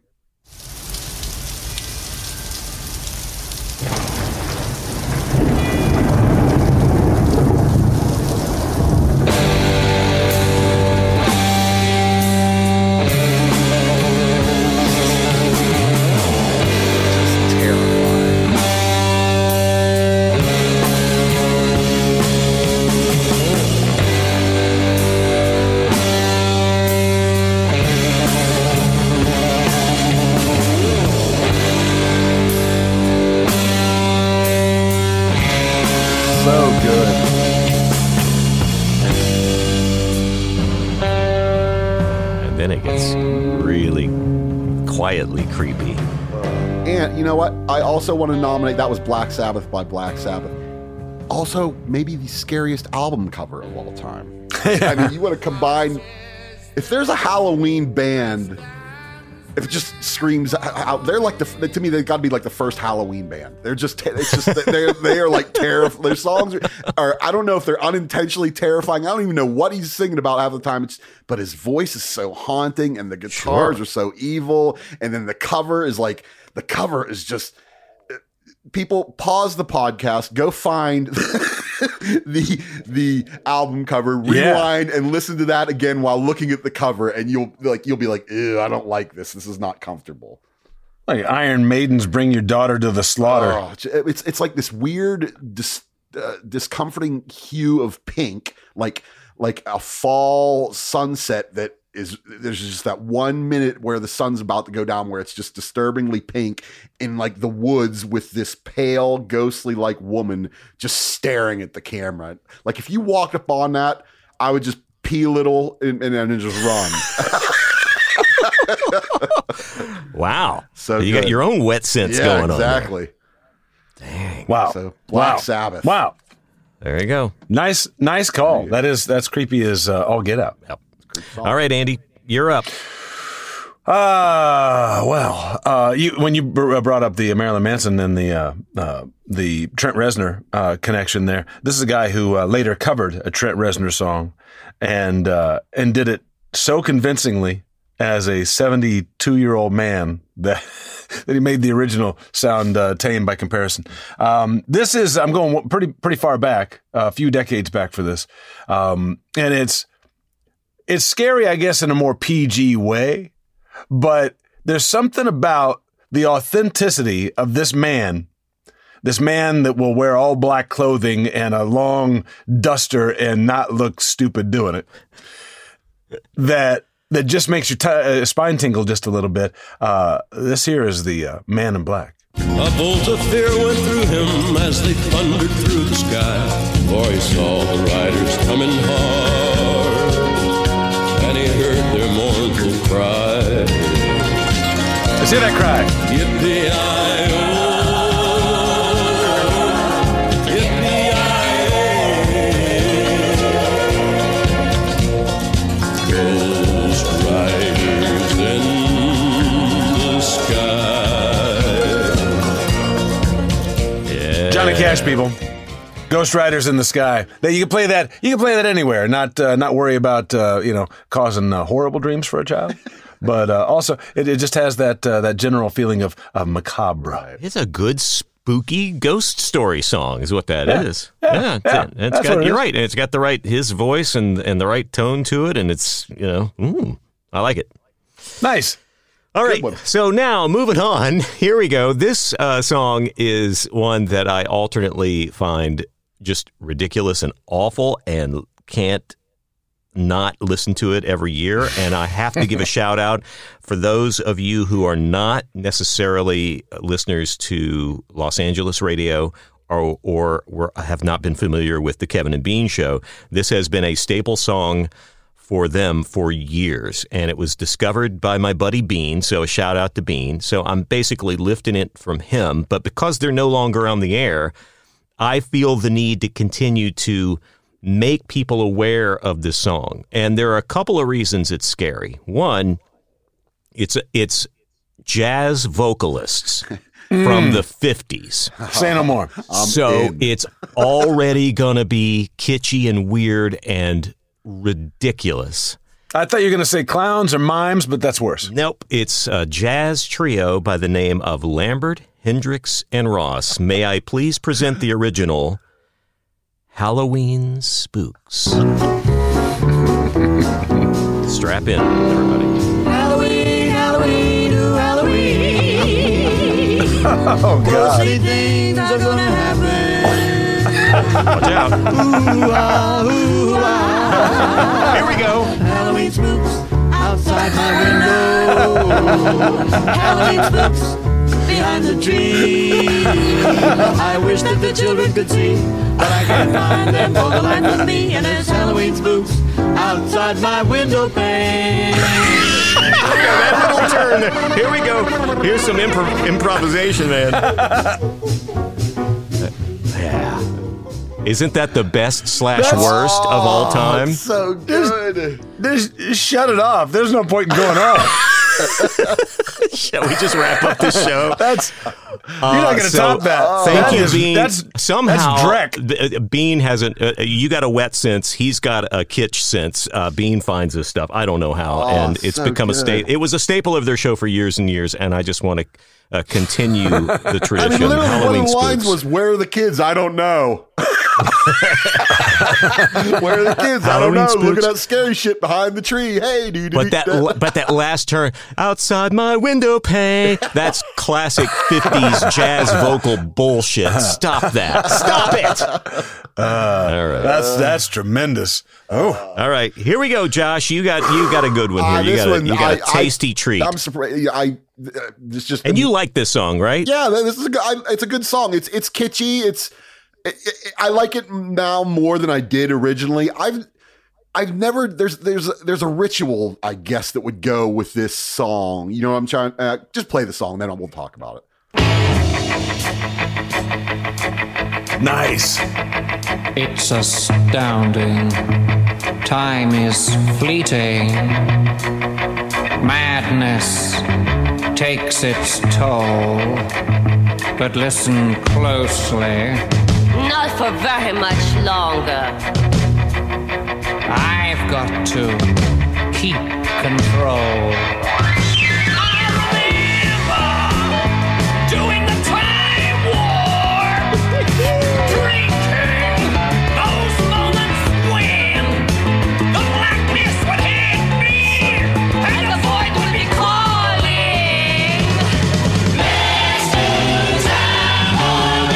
Creepy. And you know what? I also want to nominate, that was Black Sabbath by Black Sabbath. Also, maybe the scariest album cover of all time. I mean, you want to combine, if there's a Halloween band, if it just screams out, they're like the, to me, they've got to be like the first Halloween band. They're just, it's just, they're, they are like terrifying. Their songs are, are, I don't know if they're unintentionally terrifying. I don't even know what he's singing about half the time. It's, but his voice is so haunting and the guitars sure. are so evil. And then the cover is like, the cover is just, people pause the podcast, go find the the album cover, rewind yeah. and listen to that again while looking at the cover, and you'll like you'll be like, ew, I don't like this. This is not comfortable. Like Iron Maiden's "Bring Your Daughter to the Slaughter." Oh, it's it's like this weird, dis, uh, discomforting hue of pink, like like a fall sunset that is, there's just that one minute where the sun's about to go down where it's just disturbingly pink in like the woods with this pale, ghostly like woman just staring at the camera. Like if you walked up on that, I would just pee a little and, and then just run. Wow. So you good. Got your own wet sense yeah, going exactly. on. Exactly. Dang. Wow. So Black wow. Sabbath. Wow. There you go. Nice, nice call. That is, that's creepy as uh, all get out. Yep. All right, Andy, you're up. Uh, well, uh, you, when you br- brought up the Marilyn Manson and the, uh, uh, the Trent Reznor, uh, connection there, this is a guy who, uh, later covered a Trent Reznor song and, uh, and did it so convincingly as a seventy-two year old man that, that he made the original sound, uh, tame by comparison. Um, this is, I'm going pretty, pretty far back, uh, a few decades back for this. Um, and it's, It's scary, I guess, in a more P G way, but there's something about the authenticity of this man, this man that will wear all black clothing and a long duster and not look stupid doing it, that that just makes your t- uh, spine tingle just a little bit. Uh, this here is the uh, Man in Black. A bolt of fear went through him as they thundered through the sky, for he saw the riders coming hard, and he heard their mournful cry. Let's hear that cry. Yippee-i-oh, yippee-i-oh, Ghost riders in the sky. Yeah. Johnny Cash, people. Ghost Riders in the Sky. That you can play that. You can play that anywhere. Not uh, not worry about uh, you know causing uh, horrible dreams for a child. But uh, also, it, it just has that uh, that general feeling of, of macabre. It's a good spooky ghost story song, is what that yeah. is. Yeah, yeah, yeah. it's, it's That's got. what it You're is. right, and it's got the right his voice and and the right tone to it, and it's you know, mm, I like it. Nice. All right, one. so now moving on. Here we go. This uh, song is one that I alternately find just ridiculous and awful, and can't not listen to it every year. And I have to give a shout out for those of you who are not necessarily listeners to Los Angeles radio or or were, have not been familiar with the Kevin and Bean show. This has been a staple song for them for years, and it was discovered by my buddy Bean, so a shout out to Bean. So I'm basically lifting it from him, but because they're no longer on the air, I feel the need to continue to make people aware of this song. And there are a couple of reasons it's scary. One, it's it's jazz vocalists from the fifties. Say no more. So in. it's already going to be kitschy and weird and ridiculous. I thought you were going to say clowns or mimes, but that's worse. Nope. It's a jazz trio by the name of Lambert, Hendricks, and Ross. May I please present the original Halloween Spooks. Strap in, everybody. Halloween, Halloween, ooh, Halloween. Oh, God. Many things are gonna happen. Watch out. Ooh, ah, ooh, ah. Here we go. Halloween spooks outside my window. Halloween spooks behind the tree. I wish that the children could see, but I can't find them for the life of me. And there's Halloween spooks outside my window pane. That little turn. Here we go. Here's some impro- improvisation, man. Yeah. Isn't that the best slash That's- worst of all time? So good. There's, shut it off. There's no point in going on. Shall we just wrap up this show? That's you're not going to so, top that. Thank That you, is- Bean. That's Somehow, That's Drek. B- Bean has a. Uh, you got a wet sense. He's got a kitsch sense. Uh, Bean finds this stuff. I don't know how, Oh, and it's so become a good. staple. It was a staple of their show for years and years, and I just want to uh, continue the I tradition. mean, literally, Halloween one of the lines Spooks. was, "Where are the kids? I don't know." Where are the kids? I don't Halloween know. Look spooks. at that scary shit behind the tree. Hey, dude. But that, la- but that last turn, outside my window pane, that's classic fifties jazz vocal bullshit. Stop that. Stop it. All right. That's that's tremendous. Oh, All right. Here we go, Josh. You got you got a good one here. Uh, you this got a, one, you got a I- tasty I, treat. I'm surprised. I uh, this just and you like this song, right? yeah, this is a good, I, it's a good song. It's it's kitschy. It's it, it, I like it now more than I did originally. I've I've never there's there's there's a ritual, I guess, that would go with this song. You know what I'm trying? Uh, just play the song, then we'll talk about it. nice. It's astounding. Time is fleeting. Madness takes its toll. But listen closely. Not for very much longer. I've got to keep control. I remember doing the time war, drinking those moments when the blackness would hit me and the void would be calling. Let's do time war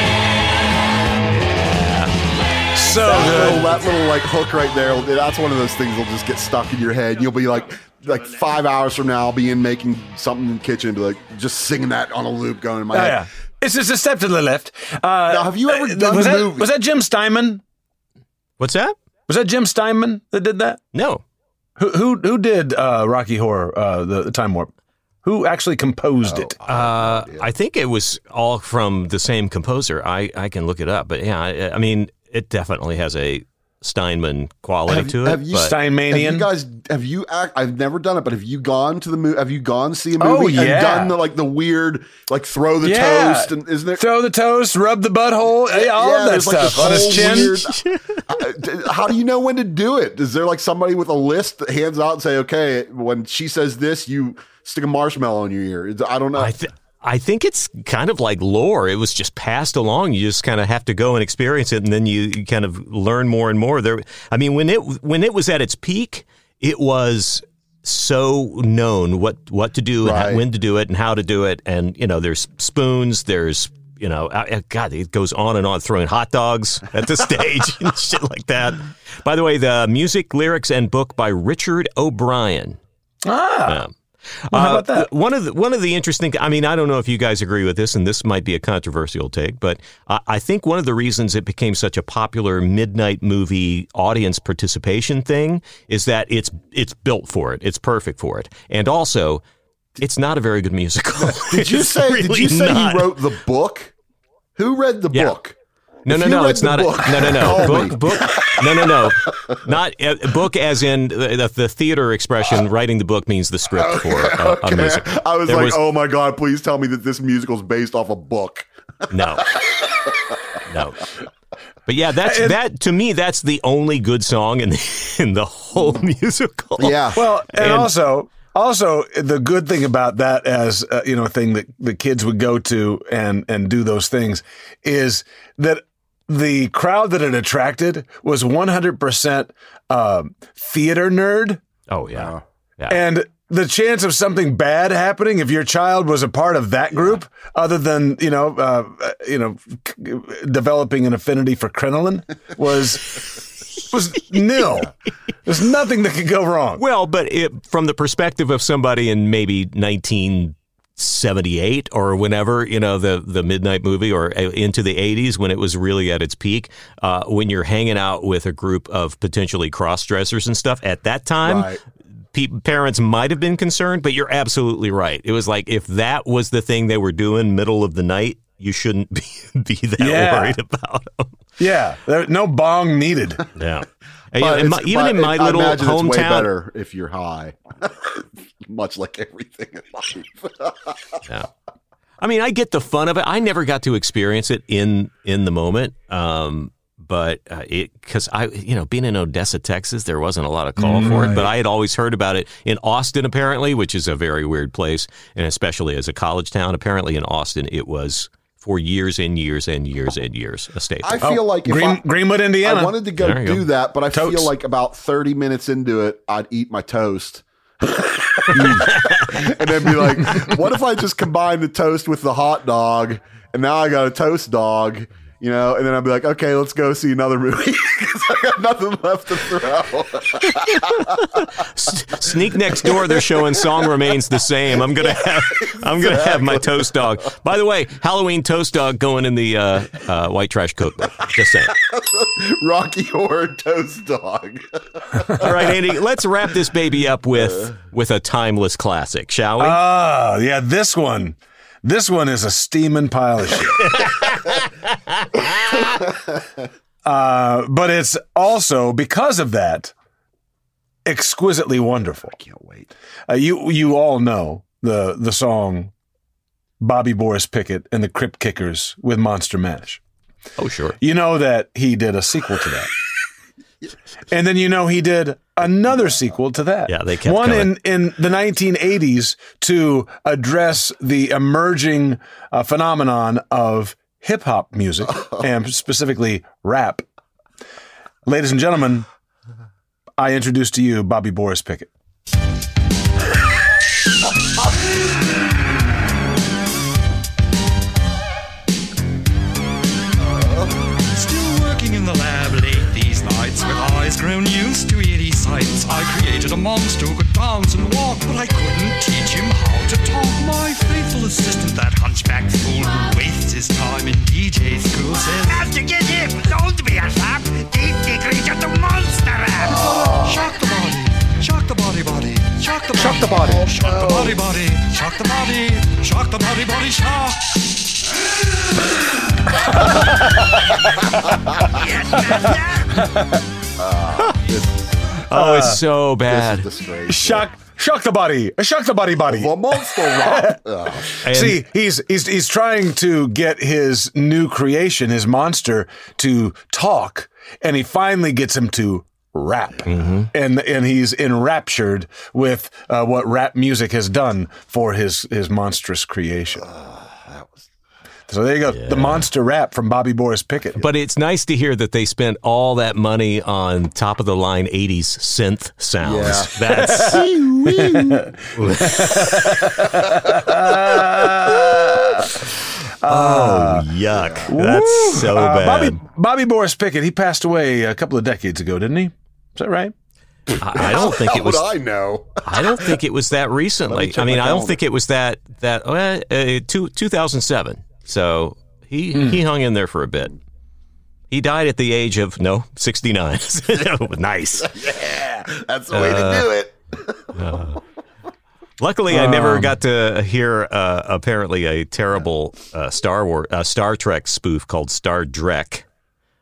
again. So That good. little, that little like hook right there. That's one of those things that'll just get stuck in your head. You'll be like, like five hours from now, I'll be in making something in the kitchen and be like, just singing that on a loop going in my Oh, head. yeah. It's just a step to the left. Uh, Now, have you ever uh, done was the that, movie? Was that Jim Steinman? What's that? Was that Jim Steinman that did that? No. Who who who did uh, Rocky Horror, uh, the, the Time Warp? Who actually composed it? Uh, I think it was all from the same composer. I, I can look it up, but yeah, I, I mean, it definitely has a Steinman quality Have, to it. have you, but- have Steinmanian? you guys, have you act, I've never done it, but have you gone to the movie, have you gone to see a Oh, movie yeah. and done the, like the weird, like throw the Yeah. toast and isn't there? Throw the toast, rub the butthole, yeah, all of that there's, like, stuff this on his whole chin. weird- Uh, d- how do you know when to do it? Is there like somebody with a list that hands out and say, okay, when she says this, you stick a marshmallow in your ear? It's- I don't know. I, th- I think it's kind of like lore. It was just passed along. You just kind of have to go and experience it, and then you, you kind of learn more and more. There, I mean, when it when it was at its peak, it was so known what what to do, and how, Right. when to do it, and how to do it. And you know, there's spoons. There's you know, uh, God, it goes on and on, throwing hot dogs at the stage and shit like that. By the way, the music, lyrics, and book by Richard O'Brien. Ah, Um, well, how uh, about that? One of the one of the interesting. I mean, I don't know if you guys agree with this, and this might be a controversial take, but I, I think one of the reasons it became such a popular midnight movie audience participation thing is that it's it's built for it. It's perfect for it, and also it's not a very good musical. did you It's say? Did really you say not. he wrote the book? Who read the Yeah. book? No, If no, you no. read It's the not book, a no, no, no. call me. Book, book. No, no, no. Not uh, book as in the, the theater expression. Writing the book means the script for a, a musical. I was There like, oh my God, please tell me that this musical is based off a book. No, no. But yeah, that's that to me. That's the only good song in the, in the whole musical. Yeah. Well, and, And- also, also the good thing about that, as uh, you know, a thing that the kids would go to and and do those things, is that the crowd that it attracted was one hundred percent uh, theater nerd, Oh yeah. Yeah. and the chance of something bad happening if your child was a part of that group, other than you know, uh, uh, you know, c- developing an affinity for crinoline, was was nil. There's nothing that could go wrong. Well, but it, from the perspective of somebody in maybe nineteen seventy-eight or whenever, you know, the, the Midnight Movie or into the eighties when it was really at its peak, uh, when you're hanging out with a group of potentially cross-dressers and stuff, at that time, Right. pe- parents might have been concerned, but you're absolutely right. It was like if that was the thing they were doing middle of the night, you shouldn't be, be that Yeah. worried about them. Yeah, there, no bong needed. Yeah. But in my, it's- even but in my I little imagine it's way hometown, better if you're high. Much like everything in life. yeah. I mean, I get the fun of it. I never got to experience it in in the moment, um, but uh, it because I, you know, being in Odessa, Texas, there wasn't a lot of call for it. But I had always heard about it in Austin, apparently, which is a very weird place, and especially as a college town. Apparently, in Austin, it was for years and years and years and years a staple. I feel like if Green, I, Greenwood, Indiana. I wanted to go There you do go. that, but I Totes. feel like about thirty minutes into it, I'd eat my toast. And then be like, what if I just combine the toast with the hot dog and now I got a toast dog, you know? And then I'd be like, okay, let's go see another movie because I got nothing left to throw. S- Sneak next door, they're showing Song Remains the Same. I'm gonna have I'm gonna have my toast dog. By the way, Halloween toast dog going in the uh, uh, white trash cookbook. Just saying. Rocky Horror toast dog. All right, Andy, let's wrap this baby up with with a timeless classic, shall we? Ah, yeah, this one. This one is a steaming pile of shit. uh, but it's also, because of that, exquisitely wonderful. Can't wait. Uh, you you all know the the song Bobby Boris Pickett and the Crypt Kickers with Monster Mash. oh, sure. You know that he did a sequel to that. And then you know he did another sequel to that. Yeah, they kept one coming. in, in the nineteen eighties to address the emerging uh, phenomenon of hip hop music and specifically rap. Ladies and gentlemen, I introduce to you Bobby Boris Pickett. Still working in the lab late these nights with eyes grown used to eerie sights. I created a monster who could dance and walk, but I couldn't teach him how to talk. My faithful assistant, that hunchback fool who wastes his time in D J school, says, Have to get him, don't be a sap. Deep the creature to monster rap. shock the body, shock the body body, shock the body, Shock the body. shock the body body, shock the body, shock the body body, shock. Yes, master. Oh, it's so bad. This is disgraceful. Shock, shock the body, shock the body, body. The monster rock. Oh, And- See, he's he's he's trying to get his new creation, his monster, to talk, and he finally gets him to rap, Mm-hmm. and and he's enraptured with uh, what rap music has done for his his monstrous creation. So there you go, the monster rap from Bobby Boris Pickett. But it's nice to hear that they spent all that money on top of the line eighties synth sounds. Yeah. That's oh yuck. That's so Uh, bad. Bobby Bobby Boris Pickett, he passed away a couple of decades ago, didn't he? Is that right? I, I don't think how it was. would I know? I don't think it was that recently. check I mean, my I don't calendar. think it was that that uh, uh, two, two thousand seven. So he Hmm. he hung in there for a bit. He died at the age of no sixty-nine. Nice. Yeah, that's the way to do it. Luckily, I Um, never got to hear uh, apparently a terrible uh, Star War uh, Star Trek spoof called Star Trek.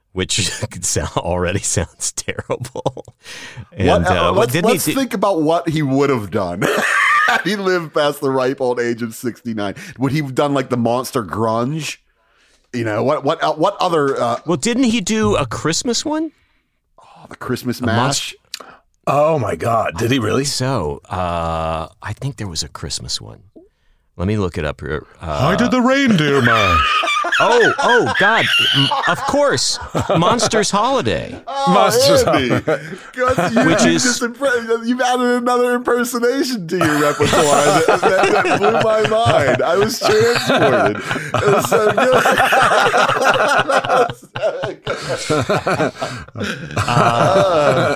which sound, already sounds terrible. And, what, uh, uh, let's didn't let's he, think about what he would have done. Had he lived past the ripe old age of sixty-nine, would he have done like the monster grunge? You know, what what uh, what other... Uh, well, didn't he do a Christmas one? Oh, the Christmas A mash? monster- Oh, my God. Did he really? So, uh, I think there was a Christmas one. Let me look it up here. Uh, I did the reindeer mash. oh, oh, God. Of course. Monsters Holiday. Oh, Monsters Andy. God, you, Which you is- just impre- you've added another impersonation to your repertoire that, that, that blew my mind. I was transported. It was so good. Uh,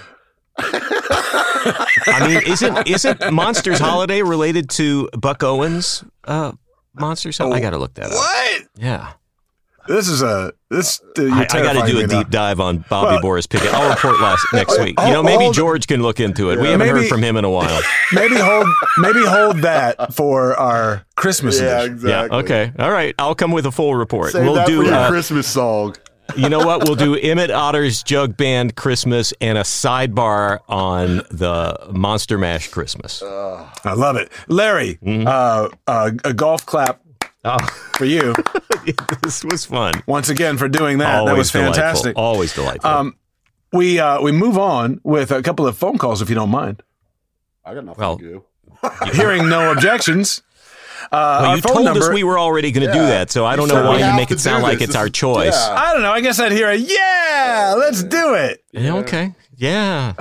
I mean, isn't isn't Monsters Holiday related to Buck Owens' uh, Monsters? Holiday? I got to look that up. What? Yeah. This is a this. Uh, you're I, I got to terrifying do me a now. deep dive on Bobby Well- Boris Pickett. I'll report last next week. You know, Hold- maybe hold- George can look into it. We Yeah. haven't Maybe- heard from him in a while. Maybe hold maybe hold that for our Christmas Yeah, edition. exactly. Yeah. Okay. All right. I'll come with a full report. Save we'll that do. for your Uh, Christmas song. you know what? We'll do Emmett Otter's Jug Band Christmas and a sidebar on the Monster Mash Christmas. I love it, Larry. Mm-hmm. Uh, uh, a golf clap Oh, for you this was fun. once again for doing that. Always that was delightful. fantastic. Always delightful. Um, we uh, we move on with a couple of phone calls, if you don't mind. I got nothing Well, to do. Hearing no objections. Uh, well, our you phone told number, us we were already going to do Yeah. that, so I don't You know said why we you have make to it sound do like this. it's our This is- choice. yeah. I don't know. I guess I'd hear a yeah. Let's do it. Yeah, okay. Yeah.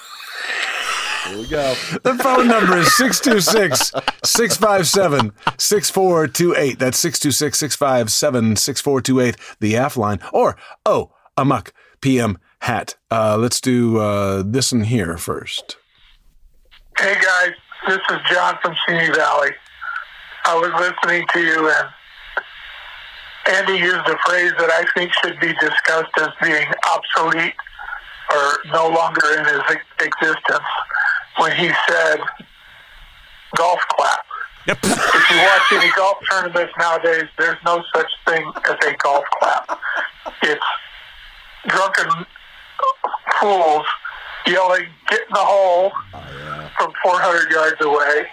Here we go. The phone number is six two six, six five seven, six four two eight. That's six two six, six five seven, six four two eight, the A F line. Or, oh, Amok P M hat. Uh, let's do uh, this one here first. Hey guys, this is John from Simi Valley. I was listening to you and Andy used a phrase that I think should be discussed as being obsolete or no longer in his ex- existence when he said golf clap. Yep. If you watch any golf tournaments nowadays, there's no such thing as a golf clap. It's drunken fools yelling, "Get in the hole," from four hundred yards away,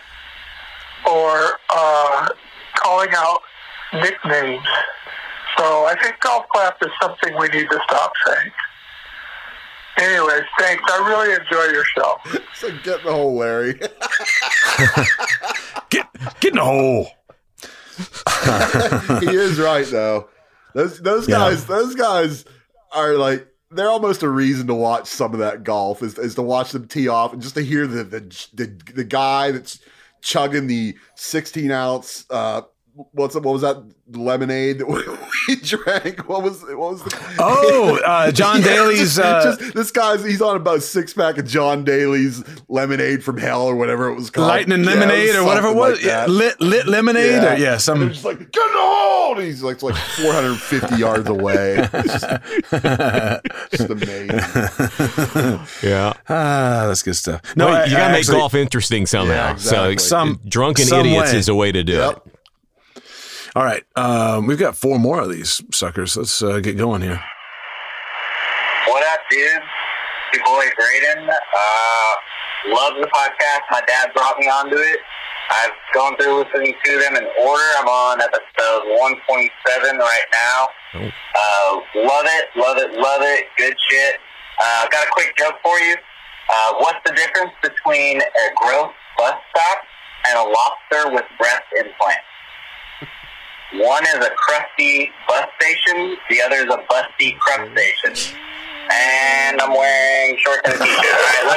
or uh, calling out nicknames. So I think golf clap is something we need to stop saying. Anyways, thanks. I really enjoy your show. So get in the hole, Larry. Get, get in the hole. He is right though. Those those Yeah. guys, those guys are like they're almost a reason to watch some of that golf is, is to watch them tee off and just to hear the the the, the guy that's chugging the sixteen ounce uh what's what was that lemonade that we drank? What was what was the Oh, uh, John Yeah, Daly's. just- Uh, just- this guy's he's on about a six pack of John Daly's lemonade from hell or whatever it was called. Lightning Yeah, it lemonade or whatever it something was. like yeah, that. lit, lit lemonade. Yeah. Or, yeah, And some. they're just like, get in the hole! And he's like, it's like four hundred fifty yards away. It's just, just amazing. Yeah. Ah, that's good stuff. No, Well, I- you I got to make actually- golf interesting somehow. Yeah, exactly. So Some- drunken some idiots way. is a way to do Yep. it. All right, um, we've got four more of these suckers. Let's uh, get going here. What up, dude? Your boy Braden. Uh, love the podcast. My dad brought me onto it. I've gone through listening to them in order. I'm on episode one point seven right now. Oh. Uh, love it, love it, love it. Good shit. Uh, got a quick joke for you. Uh, what's the difference between a gross bus stop and a lobster with breast implants? One is a crusty bus station. The other is a busty crust station. And I'm wearing shorts and a t-shirt. All right, love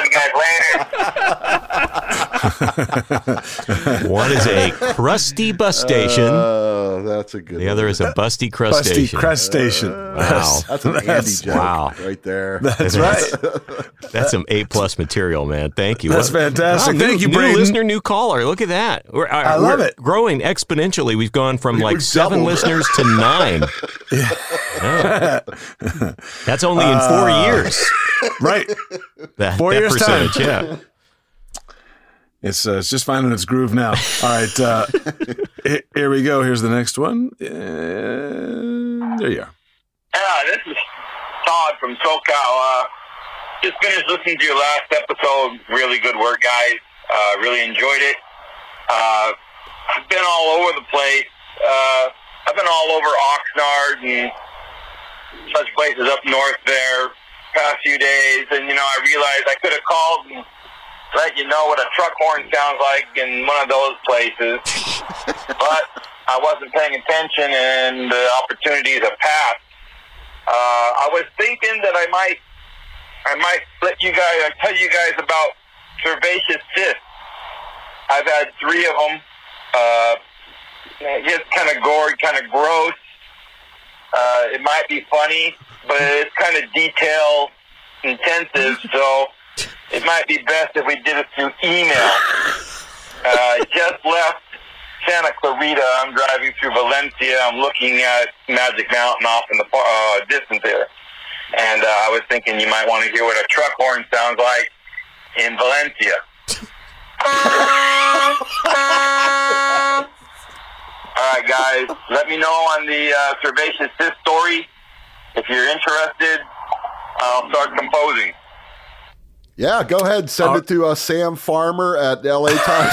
you guys later. One is a crusty bus station. Oh, that's a good the one. other is a busty crust Busty station. Crest Station. Wow. That's an Andy That's- joke wow. right there. That's right. That's some A plus material, man. Thank you. That's What- fantastic. Wow, new, Thank you, new Braden. listener, new caller. Look at that. We're, uh, I love we're it. Growing exponentially. We've gone from like We've seven doubled. listeners to nine. Yeah. That's only in four years. Right. That, Four that years' time. percentage, yeah. It's uh, it's just finding its groove now. All right, uh, he- here we go. Here's the next one. Uh, there you are. Uh, this is just finished listening to your last episode. Really good work, guys. Uh, really enjoyed it. Uh, I've been all over the place. Uh, I've been all over Oxnard and such places up north there past few days, and you know, I realized I could have called and let you know what a truck horn sounds like in one of those places, but I wasn't paying attention, and the opportunities have passed. Uh, I was thinking that I might, I might let you guys, I tell you guys about cervaceous cysts. I've had three of them. Uh, it's kind of gory, kind of gross. Uh, it might be funny, but it's kind of detail intensive, so it might be best if we did it through email. Uh, I just left Santa Clarita. I'm driving through Valencia. I'm looking at Magic Mountain off in the uh, distance there. And uh, I was thinking you might want to hear what a truck horn sounds like in Valencia. All right, guys. Let me know on the uh, cervaceous cyst story. If you're interested, I'll start composing. Yeah, go ahead. Send uh, it to uh, Sam Farmer at L A Times.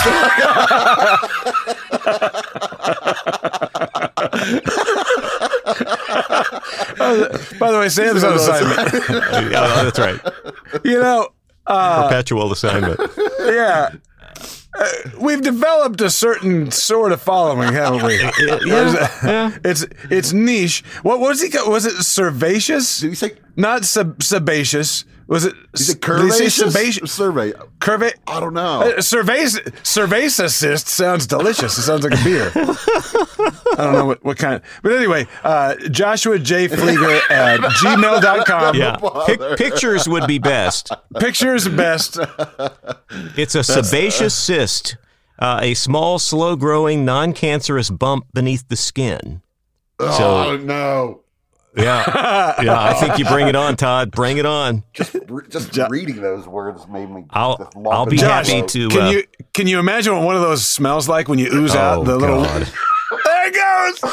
By the way, Sam's on assignment. Yeah, that's right. You know, uh, perpetual assignment. Yeah. Uh, we've developed a certain sort of following, haven't we? Yeah, yeah. It's it's niche. What was he? Was it cervaceous? Did he say not sub, sebaceous? Was it? Is it curvaceous? Survey. Curva. I don't know. Uh, cervace, cervacist sounds delicious. It sounds like a beer. I don't know what, what kind. But anyway, uh, Joshua J. Flieger at gmail dot com. Yeah. Pic- pictures would be best. Pictures best. It's a sebaceous cyst, uh, a small, slow-growing, non-cancerous bump beneath the skin. So, oh, no. Yeah, yeah. I think you bring it on, Todd. Bring it on. Just, just jo- reading those words made me. I'll, I'll be Josh, happy to. Can uh, you can you imagine what one of those smells like when you ooze oh, out the little? God. There it goes.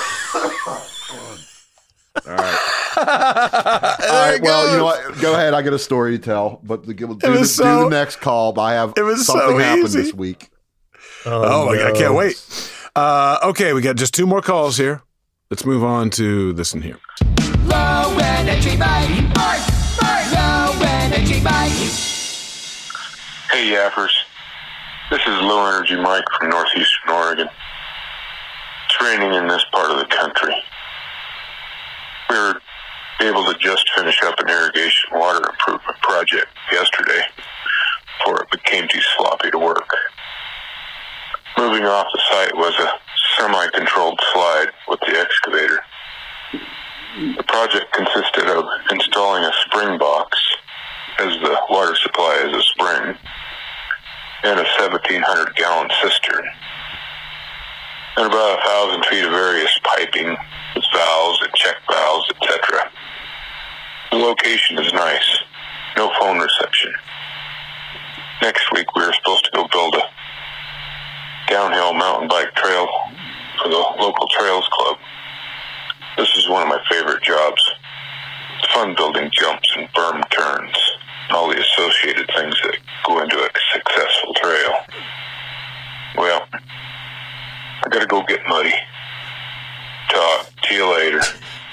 All right. All right. Well, goes. You know what? Go ahead. I got a story to tell, but we'll do, the, so, do the next call. I have it was something so happened easy. this week. Oh, oh my God! I can't wait. Uh, okay, we got just two more calls here. Let's move on to this one here. Low energy bike. Low energy bike. Hey, Yappers. This is Low Energy Mike from northeastern Oregon. It's raining in this part of the country. We were able to just finish up an irrigation water improvement project yesterday before it became too sloppy to work. Moving off the site was a semi-controlled slide with the excavator. The project consisted of installing a spring box, as the water supply is a spring, and a seventeen hundred gallon cistern, and about a thousand feet of various piping with valves and check valves, et cetera. The location is nice, no phone reception. Next week we were supposed to go build a downhill mountain bike trail for the local trails club. This is one of my favorite jobs. It's fun building jumps and berm turns and all the associated things that go into a successful trail. Well, I gotta go get muddy. Talk to you later.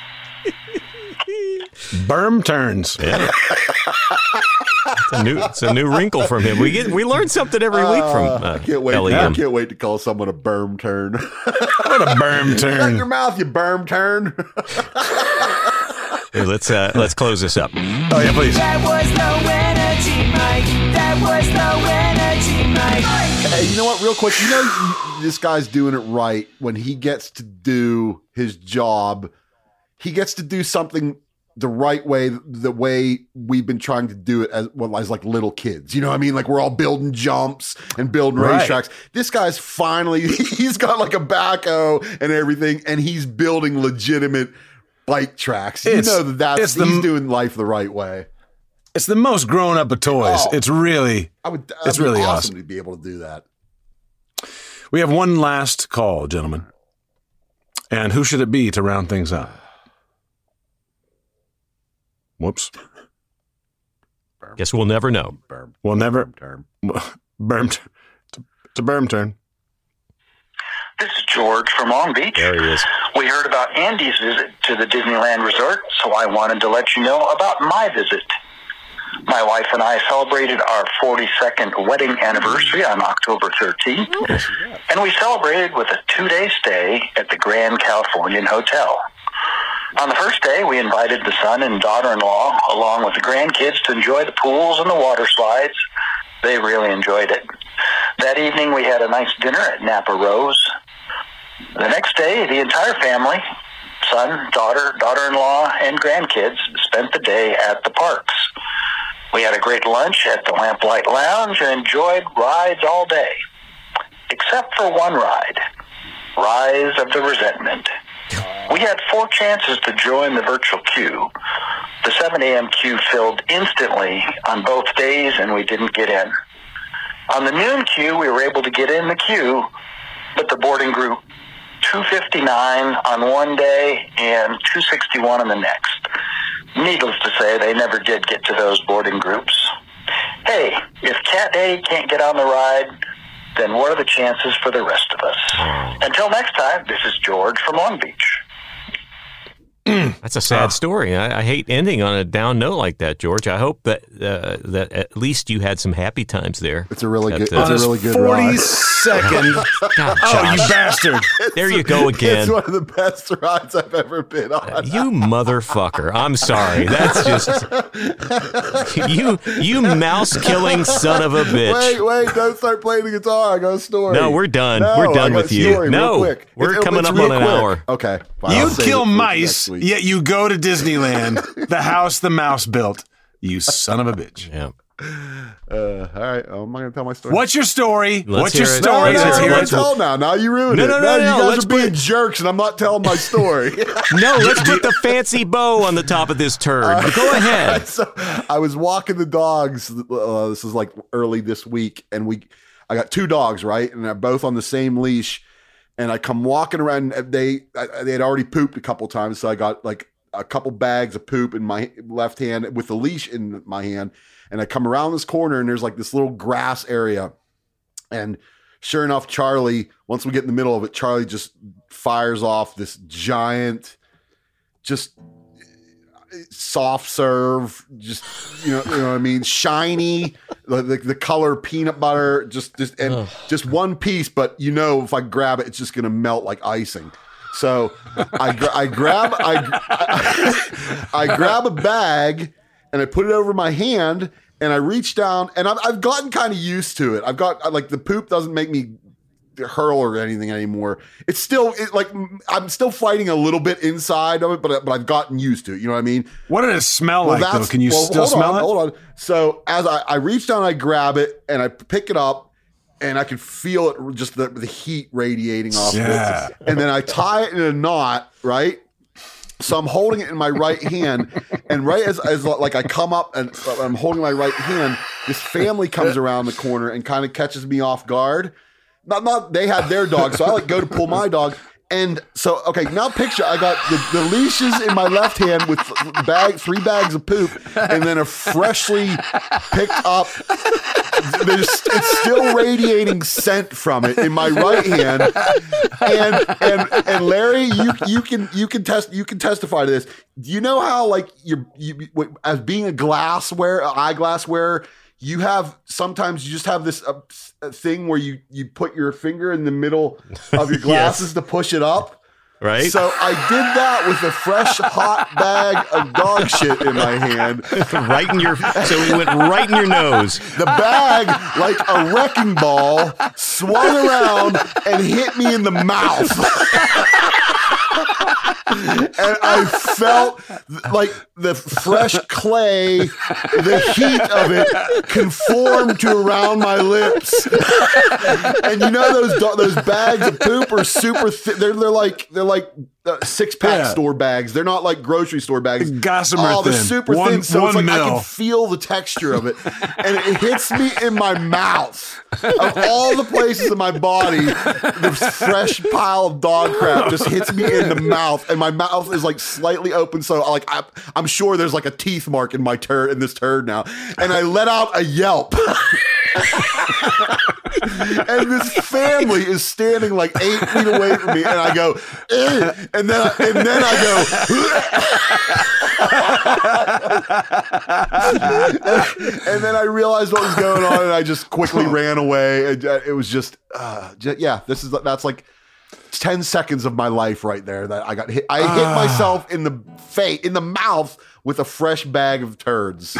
Berm turns. Yeah. It's a new, it's a new wrinkle from him. We get, we learn something every week from uh, I can't wait. L E M. I can't wait to call someone a berm turn. What a berm turn! Shut your mouth, you berm turn. Here, let's uh, let's close this up. Oh yeah, please. That was Low Energy Mike. That was Low Energy Mike. Hey, you know what? Real quick, you know this guy's doing it right when he gets to do his job. He gets to do something the right way, the way we've been trying to do it as well as like little kids. You know what I mean? Like we're all building jumps and building right. racetracks. This guy's finally, he's got like a backhoe and everything, and he's building legitimate bike tracks. You It's- know that that's, it's the- he's doing life the right way. It's the most grown up of toys. Oh. It's really, I would, it's that'd be really awesome, awesome. to be able to do that. We have one last call, gentlemen. And who should it be to round things up? Whoops. Guess we'll never know. Berm. We'll never. Term. Berm. T- It's a berm turn. This is George from Long Beach. There he is. We heard about Andy's visit to the Disneyland Resort, so I wanted to let you know about my visit. My wife and I celebrated our forty-second wedding anniversary on October thirteenth, and we celebrated with a two-day stay at the Grand Californian Hotel. On the first day, we invited the son and daughter-in-law, along with the grandkids, to enjoy the pools and the water slides. They really enjoyed it. That evening, we had a nice dinner at Napa Rose. The next day, the entire family, son, daughter, daughter-in-law, and grandkids, spent the day at the parks. We had a great lunch at the Lamplight Lounge and enjoyed rides all day, except for one ride, Rise of the Resentment. We had four chances to join the virtual queue. The seven a.m. queue filled instantly on both days, and we didn't get in. On the noon queue, we were able to get in the queue, but the boarding group two fifty-nine on one day and two sixty-one on the next. Needless to say, they never did get to those boarding groups. Hey, if Cat A can't get on the ride, then what are the chances for the rest of us? Until next time, this is George from Long Beach. That's a sad story. I, I hate ending on a down note like that, George. I hope that uh, that at least you had some happy times there. It's a really at, good. uh, It's a really good forty-second. God, Oh, you Josh. bastard. There you go again. It's one of the best rides I've ever been on. You motherfucker. I'm sorry. That's just you you mouse killing son of a bitch. Wait, wait, don't start playing the guitar. I got a story. No, we're done. No, We're done I got with a you. story, No, real quick. we're It's- coming it's up real on an quick. hour. Okay. fine, I'll You save kill it for mice, next week. yet you go to Disneyland, the house the mouse built. You son of a bitch. Yeah. Uh, all right. Oh, I'm not going to tell my story. What's your story? Let's What's your hear it. No, story? no, Let's no, hear let's it. tell now. Now you ruined No, it. no, no, now no, you guys let's are being put- jerks, and I'm not telling my story. No, let's put the fancy bow on the top of this turd. Go ahead. So, I was walking the dogs. Uh, this is like early this week, and we, I got two dogs, right, and they're both on the same leash. And I come walking around. And they I, they had already pooped a couple times, so I got like a couple bags of poop in my left hand with the leash in my hand. And I come around this corner, and there's like this little grass area. And sure enough, Charlie, once we get in the middle of it, Charlie just fires off this giant, just soft serve, just, you know, you know what I mean? Shiny, the, the, the color peanut butter, just, just, and Ugh. just one piece, but you know, if I grab it, it's just going to melt like icing. So I, gra- I grab, I, I, I grab a bag and I put it over my hand and I reach down and I've, I've gotten kind of used to it. I've got like the poop doesn't make me hurl or anything anymore. It's still it, like I'm still fighting a little bit inside of it, but but I've gotten used to it. You know what I mean? What did it smell Well, like, though? that's- Can you well, still hold smell on, it? Hold on. So as I, I reach down, I grab it and I pick it up, and I can feel it, just the, the heat radiating off Yeah. of it. And then I tie it in a knot, right? So I'm holding it in my right hand, and right as, as like I come up and I'm holding my right hand, this family comes around the corner and kind of catches me off guard. Not, not they had their dog, so I like go to pull my dog. And so, okay, now picture I got the, the leashes in my left hand with bag, three bags of poop, and then a freshly picked up. There's it's still radiating scent from it in my right hand, and and and Larry, you you can you can test you can testify to this. Do you know how like you're you as being a glassware eyeglass wearer? You have sometimes you just have this uh, thing where you, you put your finger in the middle of your glasses Yes. to push it up. Right? So I did that with a fresh hot bag of dog shit in my hand. Right in your so it went right in your nose. The bag, like a wrecking ball, swung around and hit me in the mouth. And I felt like the fresh clay, the heat of it conformed to around my lips. And you know those do- those bags of poop are super thick. They're they're like they're like uh, six pack Yeah. store bags. They're not like grocery store bags. Gossamer Oh, they're thin. super One- thin. So one it's like I mil. can feel the texture of it, and it hits me in my mouth. Of all the places in my body, the fresh pile of dog crap just hits me in the mouth, and my mouth is like slightly open, so like I, I'm sure there's like a teeth mark in my turd in this turd now, and I let out a yelp. And this family is standing like eight feet away from me, and I go, eh, and then I, and then I go, and then I realized what was going on, and I just quickly ran away. It, it was just, uh, just, yeah, this is that's like ten seconds of my life right there that I got hit. I hit Ah. myself in the face, in the mouth with a fresh bag of turds.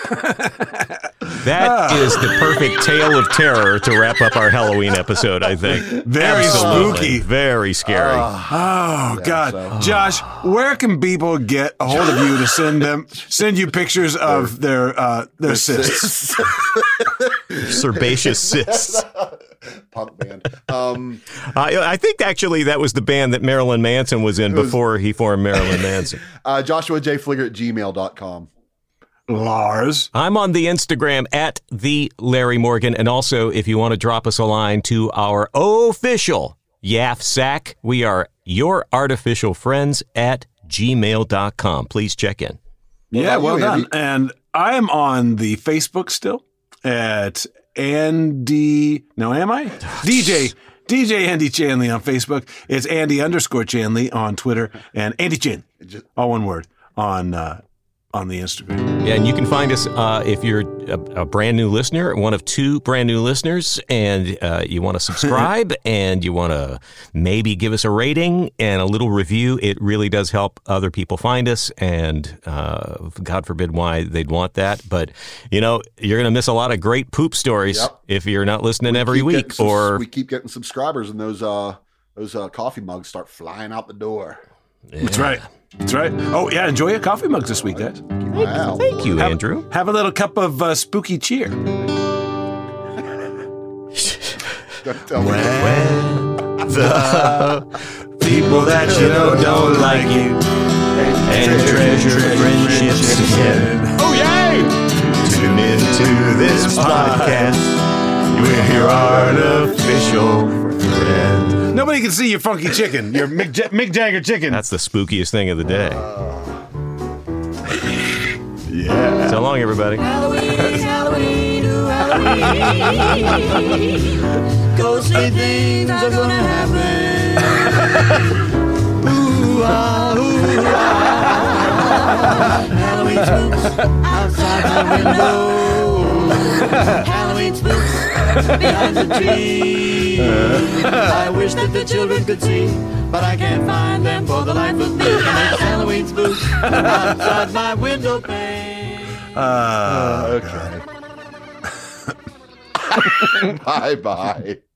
That is the perfect tale of terror to wrap up our Halloween episode, I think. Very Absolutely. spooky. Very scary. Oh God, Josh, where can people get a hold of you to send them send you pictures of their uh, their cysts? Herbaceous cysts. Punk band. Um, I, I think actually that was the band that Marilyn Manson was in was- before he formed Marilyn Manson. uh, Joshua J. Fligger at gmail dot com. Lars. I'm on the Instagram at the Larry Morgan. And also, if you want to drop us a line to our official Yaff Sack, we are your artificial friends at gmail dot com. Please check in. Yeah, about well you, done. Andy? And I am on the Facebook still at Andy. No, am I? D J. D J Andy Chanley on Facebook. It's Andy underscore Chanley on Twitter, and Andy Chan, all one word, on uh, on the Instagram. Yeah, and you can find us uh, if you're a, a brand new listener, one of two brand new listeners, and uh, you want to subscribe and you want to maybe give us a rating and a little review. It really does help other people find us, and uh, God forbid why they'd want that. But, you know, you're going to miss a lot of great poop stories Yep. if you're not listening every Keep week. getting subs- Or we keep getting subscribers, and those uh, those uh, coffee mugs start flying out the door. That's right. That's right. Oh, yeah, enjoy your coffee mugs this week, guys. Wow. Thank you, Have- Andrew. Have a little cup of uh, spooky cheer. Don't tell me. The People that you know don't like you and treasure friendships together. Oh, yay! Tune into this podcast. We're your artificial friend. Nobody can see your funky chicken, your Mick, Ja- Mick Jagger chicken. That's the spookiest thing of the day. Yeah. So long, everybody. Halloween, Halloween, ooh, Halloween. Ghostly things are gonna happen. Ooh, ah, ooh, ah. Halloween spooks outside my window. Halloween spooks behind the tree. I wish that the children could see, but I can't find them for the life of me. And it's Halloween spooks outside my window pane. Uh, Okay. Bye bye.